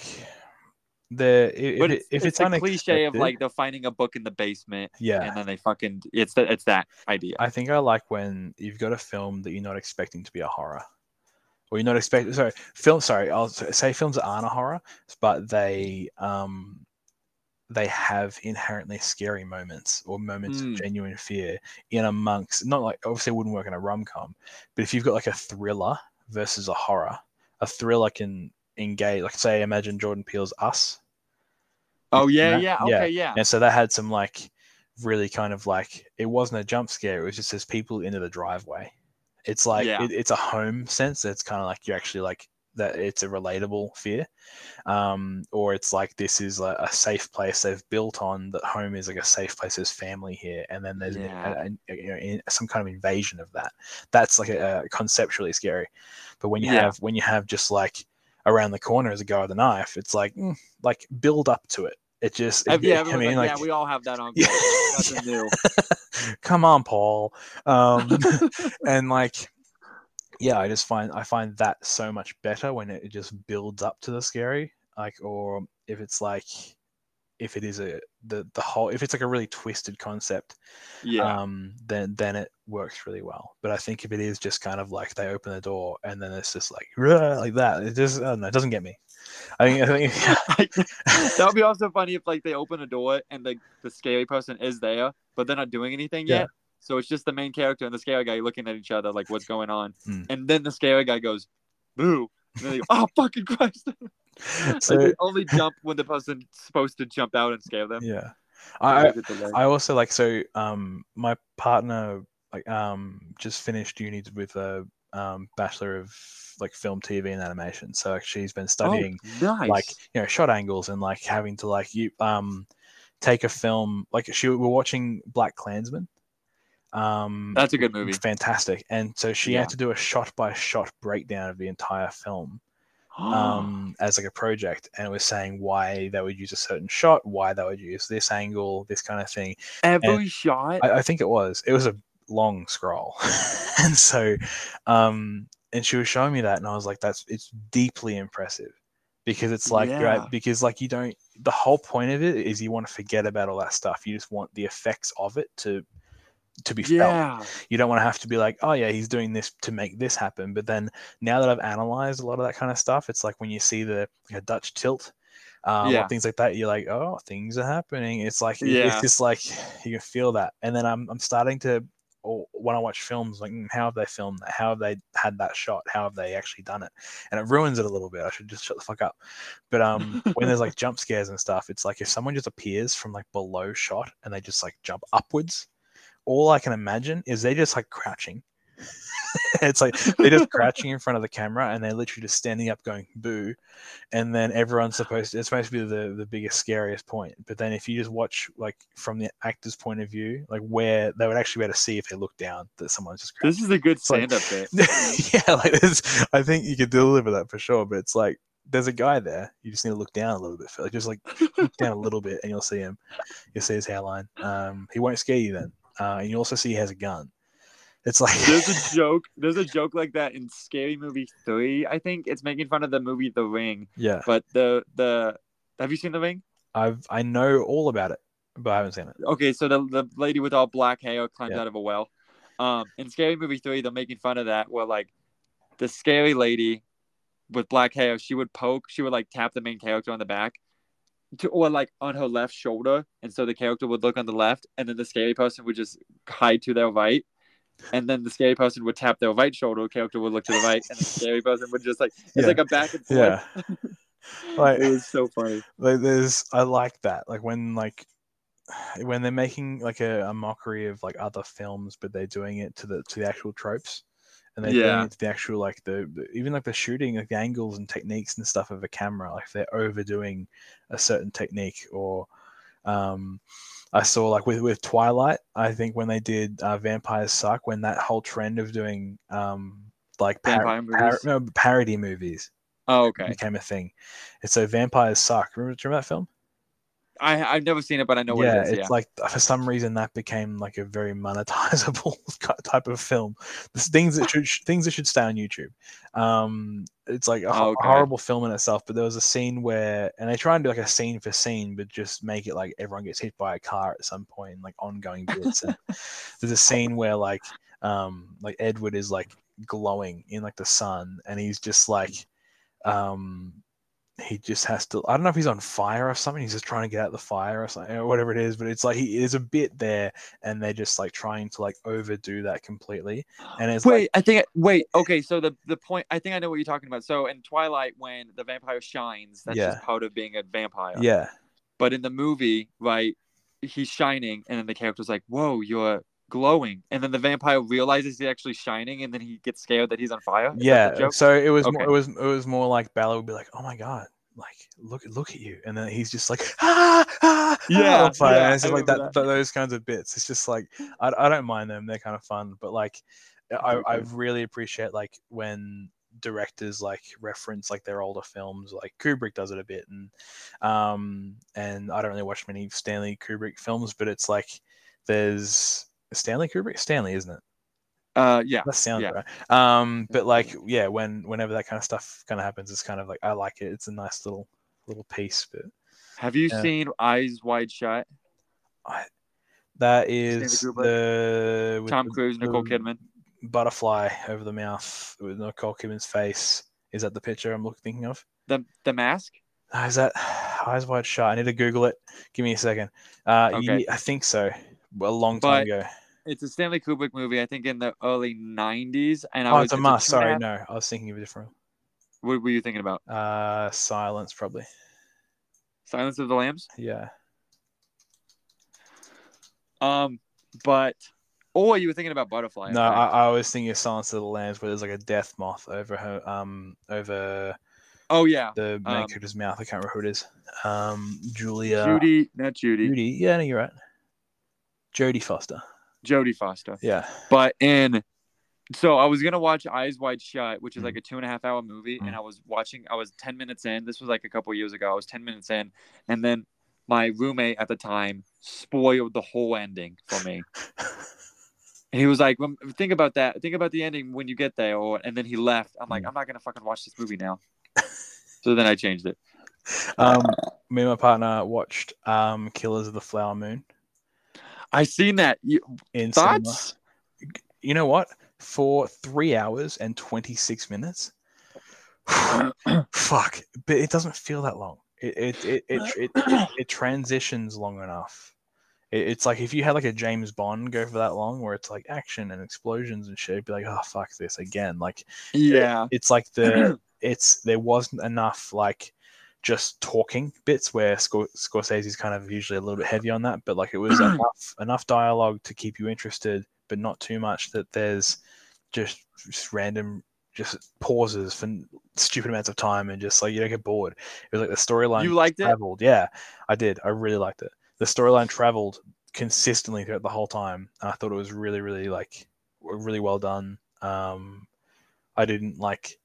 it's a cliche of like they're finding a book in the basement. Yeah. And then they fucking it's that idea. I think I like when you've got a film that you're not expecting to be a horror. Or you're not expecting I'll say films that aren't a horror, but they have inherently scary moments or moments of genuine fear in amongst, not like, obviously it wouldn't work in a rom-com, but if you've got like a thriller versus a horror, a thriller can engage, like say, imagine Jordan Peele's Us. Oh yeah. Okay, yeah. And so that had some like really kind of like, it wasn't a jump scare, it was just as people into the driveway. It's like, it's a home sense. It's kind of like you're actually like, that it's a relatable fear, or it's like this is a safe place they've built on, that home is like a safe place, there's family here, and then there's some kind of invasion of that. That's like a conceptually scary. But when you have just like around the corner as a guy with a knife, it's like build up to it. It just we all have that on. Nothing new. Come on, Paul. And like. Yeah, I find that so much better when it just builds up to the scary, like, or if it's like, if it is if it's like a really twisted concept, then it works really well. But I think if it is just kind of like they open the door and then it's just like that, it just, I don't know, it doesn't get me. I think that would be also funny if like they open a door and the scary person is there, but they're not doing anything yet. So it's just the main character and the scary guy looking at each other like, what's going on? And then the scary guy goes, boo. And then they go, oh, fucking Christ. So they only jump when the person's supposed to jump out and scare them. Yeah. I also like, so my partner just finished uni with a Bachelor of like film, TV, and animation. So she's been studying like, shot angles and like having to like take a film. Like we're watching Black Klansman. That's a good movie. Fantastic. And so she had to do a shot by shot breakdown of the entire film as like a project, and it was saying why they would use a certain shot, why they would use this angle, this kind of thing. Every shot? I think it was a long scroll. And so and she was showing me that, and I was like, it's deeply impressive, because it's like because like the whole point of it is you want to forget about all that stuff. You just want the effects of it to be felt. You don't want to have to be like, oh yeah, he's doing this to make this happen. But then now that I've analyzed a lot of that kind of stuff, it's like when you see the Dutch tilt, or things like that, you're like, oh, things are happening. It's like it's just like you can feel that. And then I'm starting to or when I watch films, like how have they filmed that? How have they had that shot? How have they actually done it? And it ruins it a little bit. I should just shut the fuck up. But when there's like jump scares and stuff, it's like if someone just appears from like below shot and they just like jump upwards, all I can imagine is they just like crouching. It's like they're just crouching in front of the camera and they're literally just standing up going boo, and then everyone's it's supposed to be the biggest scariest point, but then if you just watch like from the actor's point of view, like where they would actually be able to see if they look down that someone's just crouching. This is a good stand-up bit. Yeah, like this, I think you could deliver that for sure, but it's like there's a guy there, you just need to look down a little bit, like just like look down a little bit and you'll see him, you'll see his hairline. He won't scare you then, and you also see he has a gun. It's like there's a joke like that in Scary Movie 3. I think it's making fun of the movie The Ring. Yeah. But the have you seen The Ring? I know all about it, but I haven't seen it. Okay, so the lady with all black hair climbs out of a well. In Scary Movie 3, they're making fun of that, where like the scary lady with black hair, she would like tap the main character on the back, or like on her left shoulder, and so the character would look on the left, and then the scary person would just hide to their right. And then the scary person would tap their right shoulder, the character would look to the right, and the scary person would just like it's like a back and forth. Yeah. Like, it was so funny. Like I like that. Like when they're making like a mockery of like other films, but they're doing it to the actual tropes. And they're doing it to the actual like the even like the shooting, like the angles and techniques and stuff of a camera, like they're overdoing a certain technique. Or I saw like with Twilight, I think when they did Vampires Suck, when that whole trend of doing like parody movies became a thing. And so Vampires Suck. Remember that film? I've never seen it, but I know what it is. It's like for some reason that became like a very monetizable type of film. There's things that should stay on YouTube. It's like a horrible film in itself, but there was a scene where, and they try and do like a scene for scene, but just make it like everyone gets hit by a car at some point, like ongoing bits. And there's a scene where like Edward is like glowing in like the sun, and he's just like he just has to, I don't know if he's on fire or something, he's just trying to get out the fire or something, or whatever it is, but it's like there's a bit there and they're just like trying to like overdo that completely. And it's okay, so the point, I think I know what you're talking about. So in Twilight, when the vampire shines, that's just part of being a vampire. Yeah. But in the movie, right, he's shining and then the character's like, whoa, you're glowing, and then the vampire realizes he's actually shining, and then he gets scared that he's on fire. So it was more like Bella would be like, oh my god, like look at you, and then he's just like on fire. And it's just like those kinds of bits. It's just like I don't mind them, they're kind of fun, but like I really appreciate like when directors like reference like their older films. Like Kubrick does it a bit, and I don't really watch many Stanley Kubrick films, but it's like there's Stanley Kubrick? Stanley, isn't it? Yeah. That sounds right. But like, yeah, whenever that kind of stuff kind of happens, it's kind of like, I like it. It's a nice little piece. But have you seen Eyes Wide Shut? That is the Tom Cruise, Nicole Kidman. Butterfly over the mouth with Nicole Kidman's face. Is that the picture I'm thinking of? The Mask? Is that Eyes Wide Shut? I need to Google it. Give me a second. Yeah, I think so. A long time ago. It's a Stanley Kubrick movie, I think in the early 90s. And it's a must. Sorry, no. I was thinking of a different one. What were you thinking about? Silence, probably. Silence of the Lambs? Yeah. Or you were thinking about Butterfly. No, I was thinking of Silence of the Lambs, where there's like a death moth over her, over the main character's mouth. I can't remember who it is. Judy. Not Judy. Judy, yeah, no, you're right. Jodie Foster. Yeah. So I was going to watch Eyes Wide Shut, which is like a 2.5-hour movie. And I was 10 minutes in. This was like a couple years ago. I was 10 minutes in. And then my roommate at the time spoiled the whole ending for me. And he was like, think about that. Think about the ending when you get there. And then he left. I'm like, I'm not going to fucking watch this movie now. So then I changed it. Me and my partner watched Killers of the Flower Moon. I seen that. In thoughts? Cinema. You know what? For 3 hours and 26 minutes. Fuck. But it doesn't feel that long. It transitions long enough. It's like if you had like a James Bond go for that long, where it's like action and explosions and shit, it'd be like, oh fuck this again. Like, Yeah. it's like there wasn't enough like just talking bits where Scorsese's kind of usually a little bit heavy on that, but like it was enough dialogue to keep you interested, but not too much that there's just random just pauses for stupid amounts of time and just like you don't get bored. It was like the storyline You liked it? traveled. Yeah, I did. I really liked it. The storyline traveled consistently throughout the whole time. And I thought it was really, really like really well done. I didn't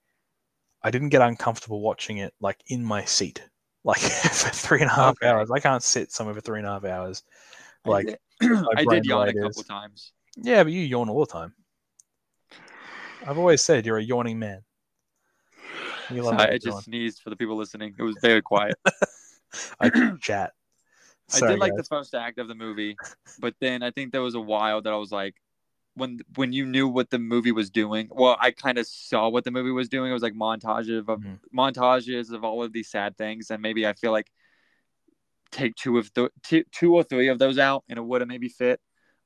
get uncomfortable watching it like in my seat like for 3.5 Okay. hours. I can't sit somewhere for 3.5 hours. Like I brain did yawn the a way it couple is. times. Yeah, but you yawn all the time. I've always said you're a yawning man. You love Sorry, I it. just sneezed for the people listening. It was very quiet. I chat. I Sorry, did like the guys. first act of the movie, but then I think there was a while that I was like, when you knew what the movie was doing. Well, I kind of saw what the movie was doing. It was like montages of all of these sad things, and maybe I feel like take two or three of those out, and it would have maybe fit.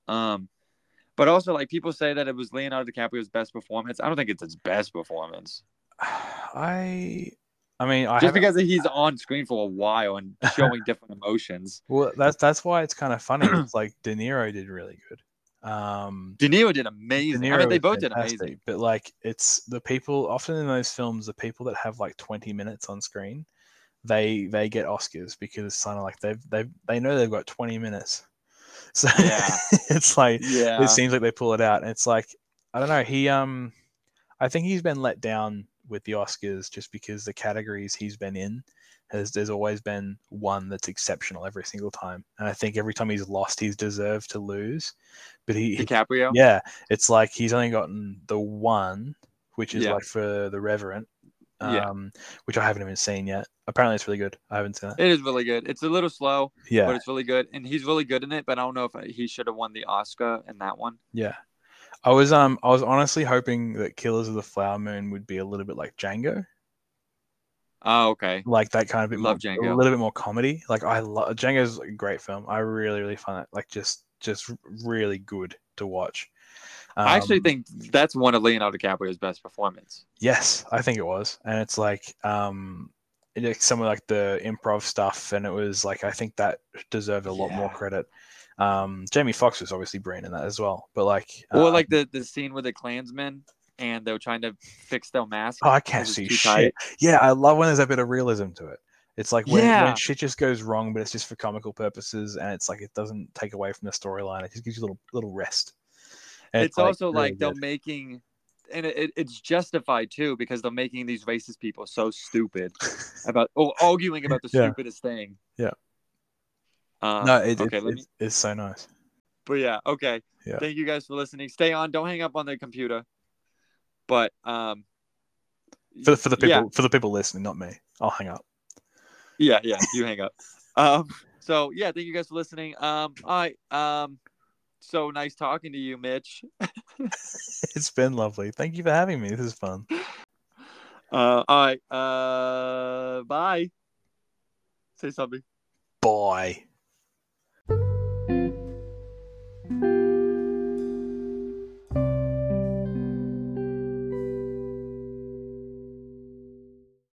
But also, like people say that it was Leonardo DiCaprio's best performance. I don't think it's his best performance. I mean, just because he's on screen for a while and showing different emotions. Well, that's why it's kind of funny. It's like De Niro did really good. De Niro did amazing. De Niro I mean, they was both fantastic, did amazing. but like it's the people often in those films, the people that have like 20 minutes on screen, they get Oscars because it's kind of like they know they've got 20 minutes. So Yeah. it's like Yeah. it seems like they pull it out, and it's like I don't know. I think he's been let down with the Oscars just because the categories he's been in there's always been one that's exceptional every single time, and I think every time he's lost, he's deserved to lose. But DiCaprio, yeah, it's like he's only gotten the one, which is like for The Revenant, which I haven't even seen yet. Apparently, it's really good. I haven't seen it. It is really good. It's a little slow, yeah, but it's really good, and he's really good in it. But I don't know if he should have won the Oscar in that one. Yeah. I was honestly hoping that Killers of the Flower Moon would be a little bit like Django. Oh, okay. Like that kind of bit more, Django. a little bit more comedy. Like I love Django's a great film. I really, really find it like just really good to watch. I actually think that's one of Leonardo DiCaprio's best performance. Yes, I think it was, and it's like some of like the improv stuff, and it was like I think that deserved a lot more credit. Jamie Foxx was obviously brilliant in that as well, but like like the scene with the Klansmen and they were trying to fix their mask. Oh, I can't see shit. Yeah, I love when there's a bit of realism to it. It's like when shit just goes wrong, but it's just for comical purposes, and it's like it doesn't take away from the storyline. It just gives you a little rest. And it's also really like they're making, and it's justified too because they're making these racist people so stupid about arguing about the stupidest thing. Yeah. No, it's so nice. But yeah, okay. Yeah. Thank you guys for listening. Stay on. Don't hang up on the computer. But for the people listening, not me. I'll hang up. Yeah, you hang up. So yeah, thank you guys for listening. All right. So nice talking to you, Mitch. It's been lovely. Thank you for having me. This is fun. All right. Bye. Say something. Bye.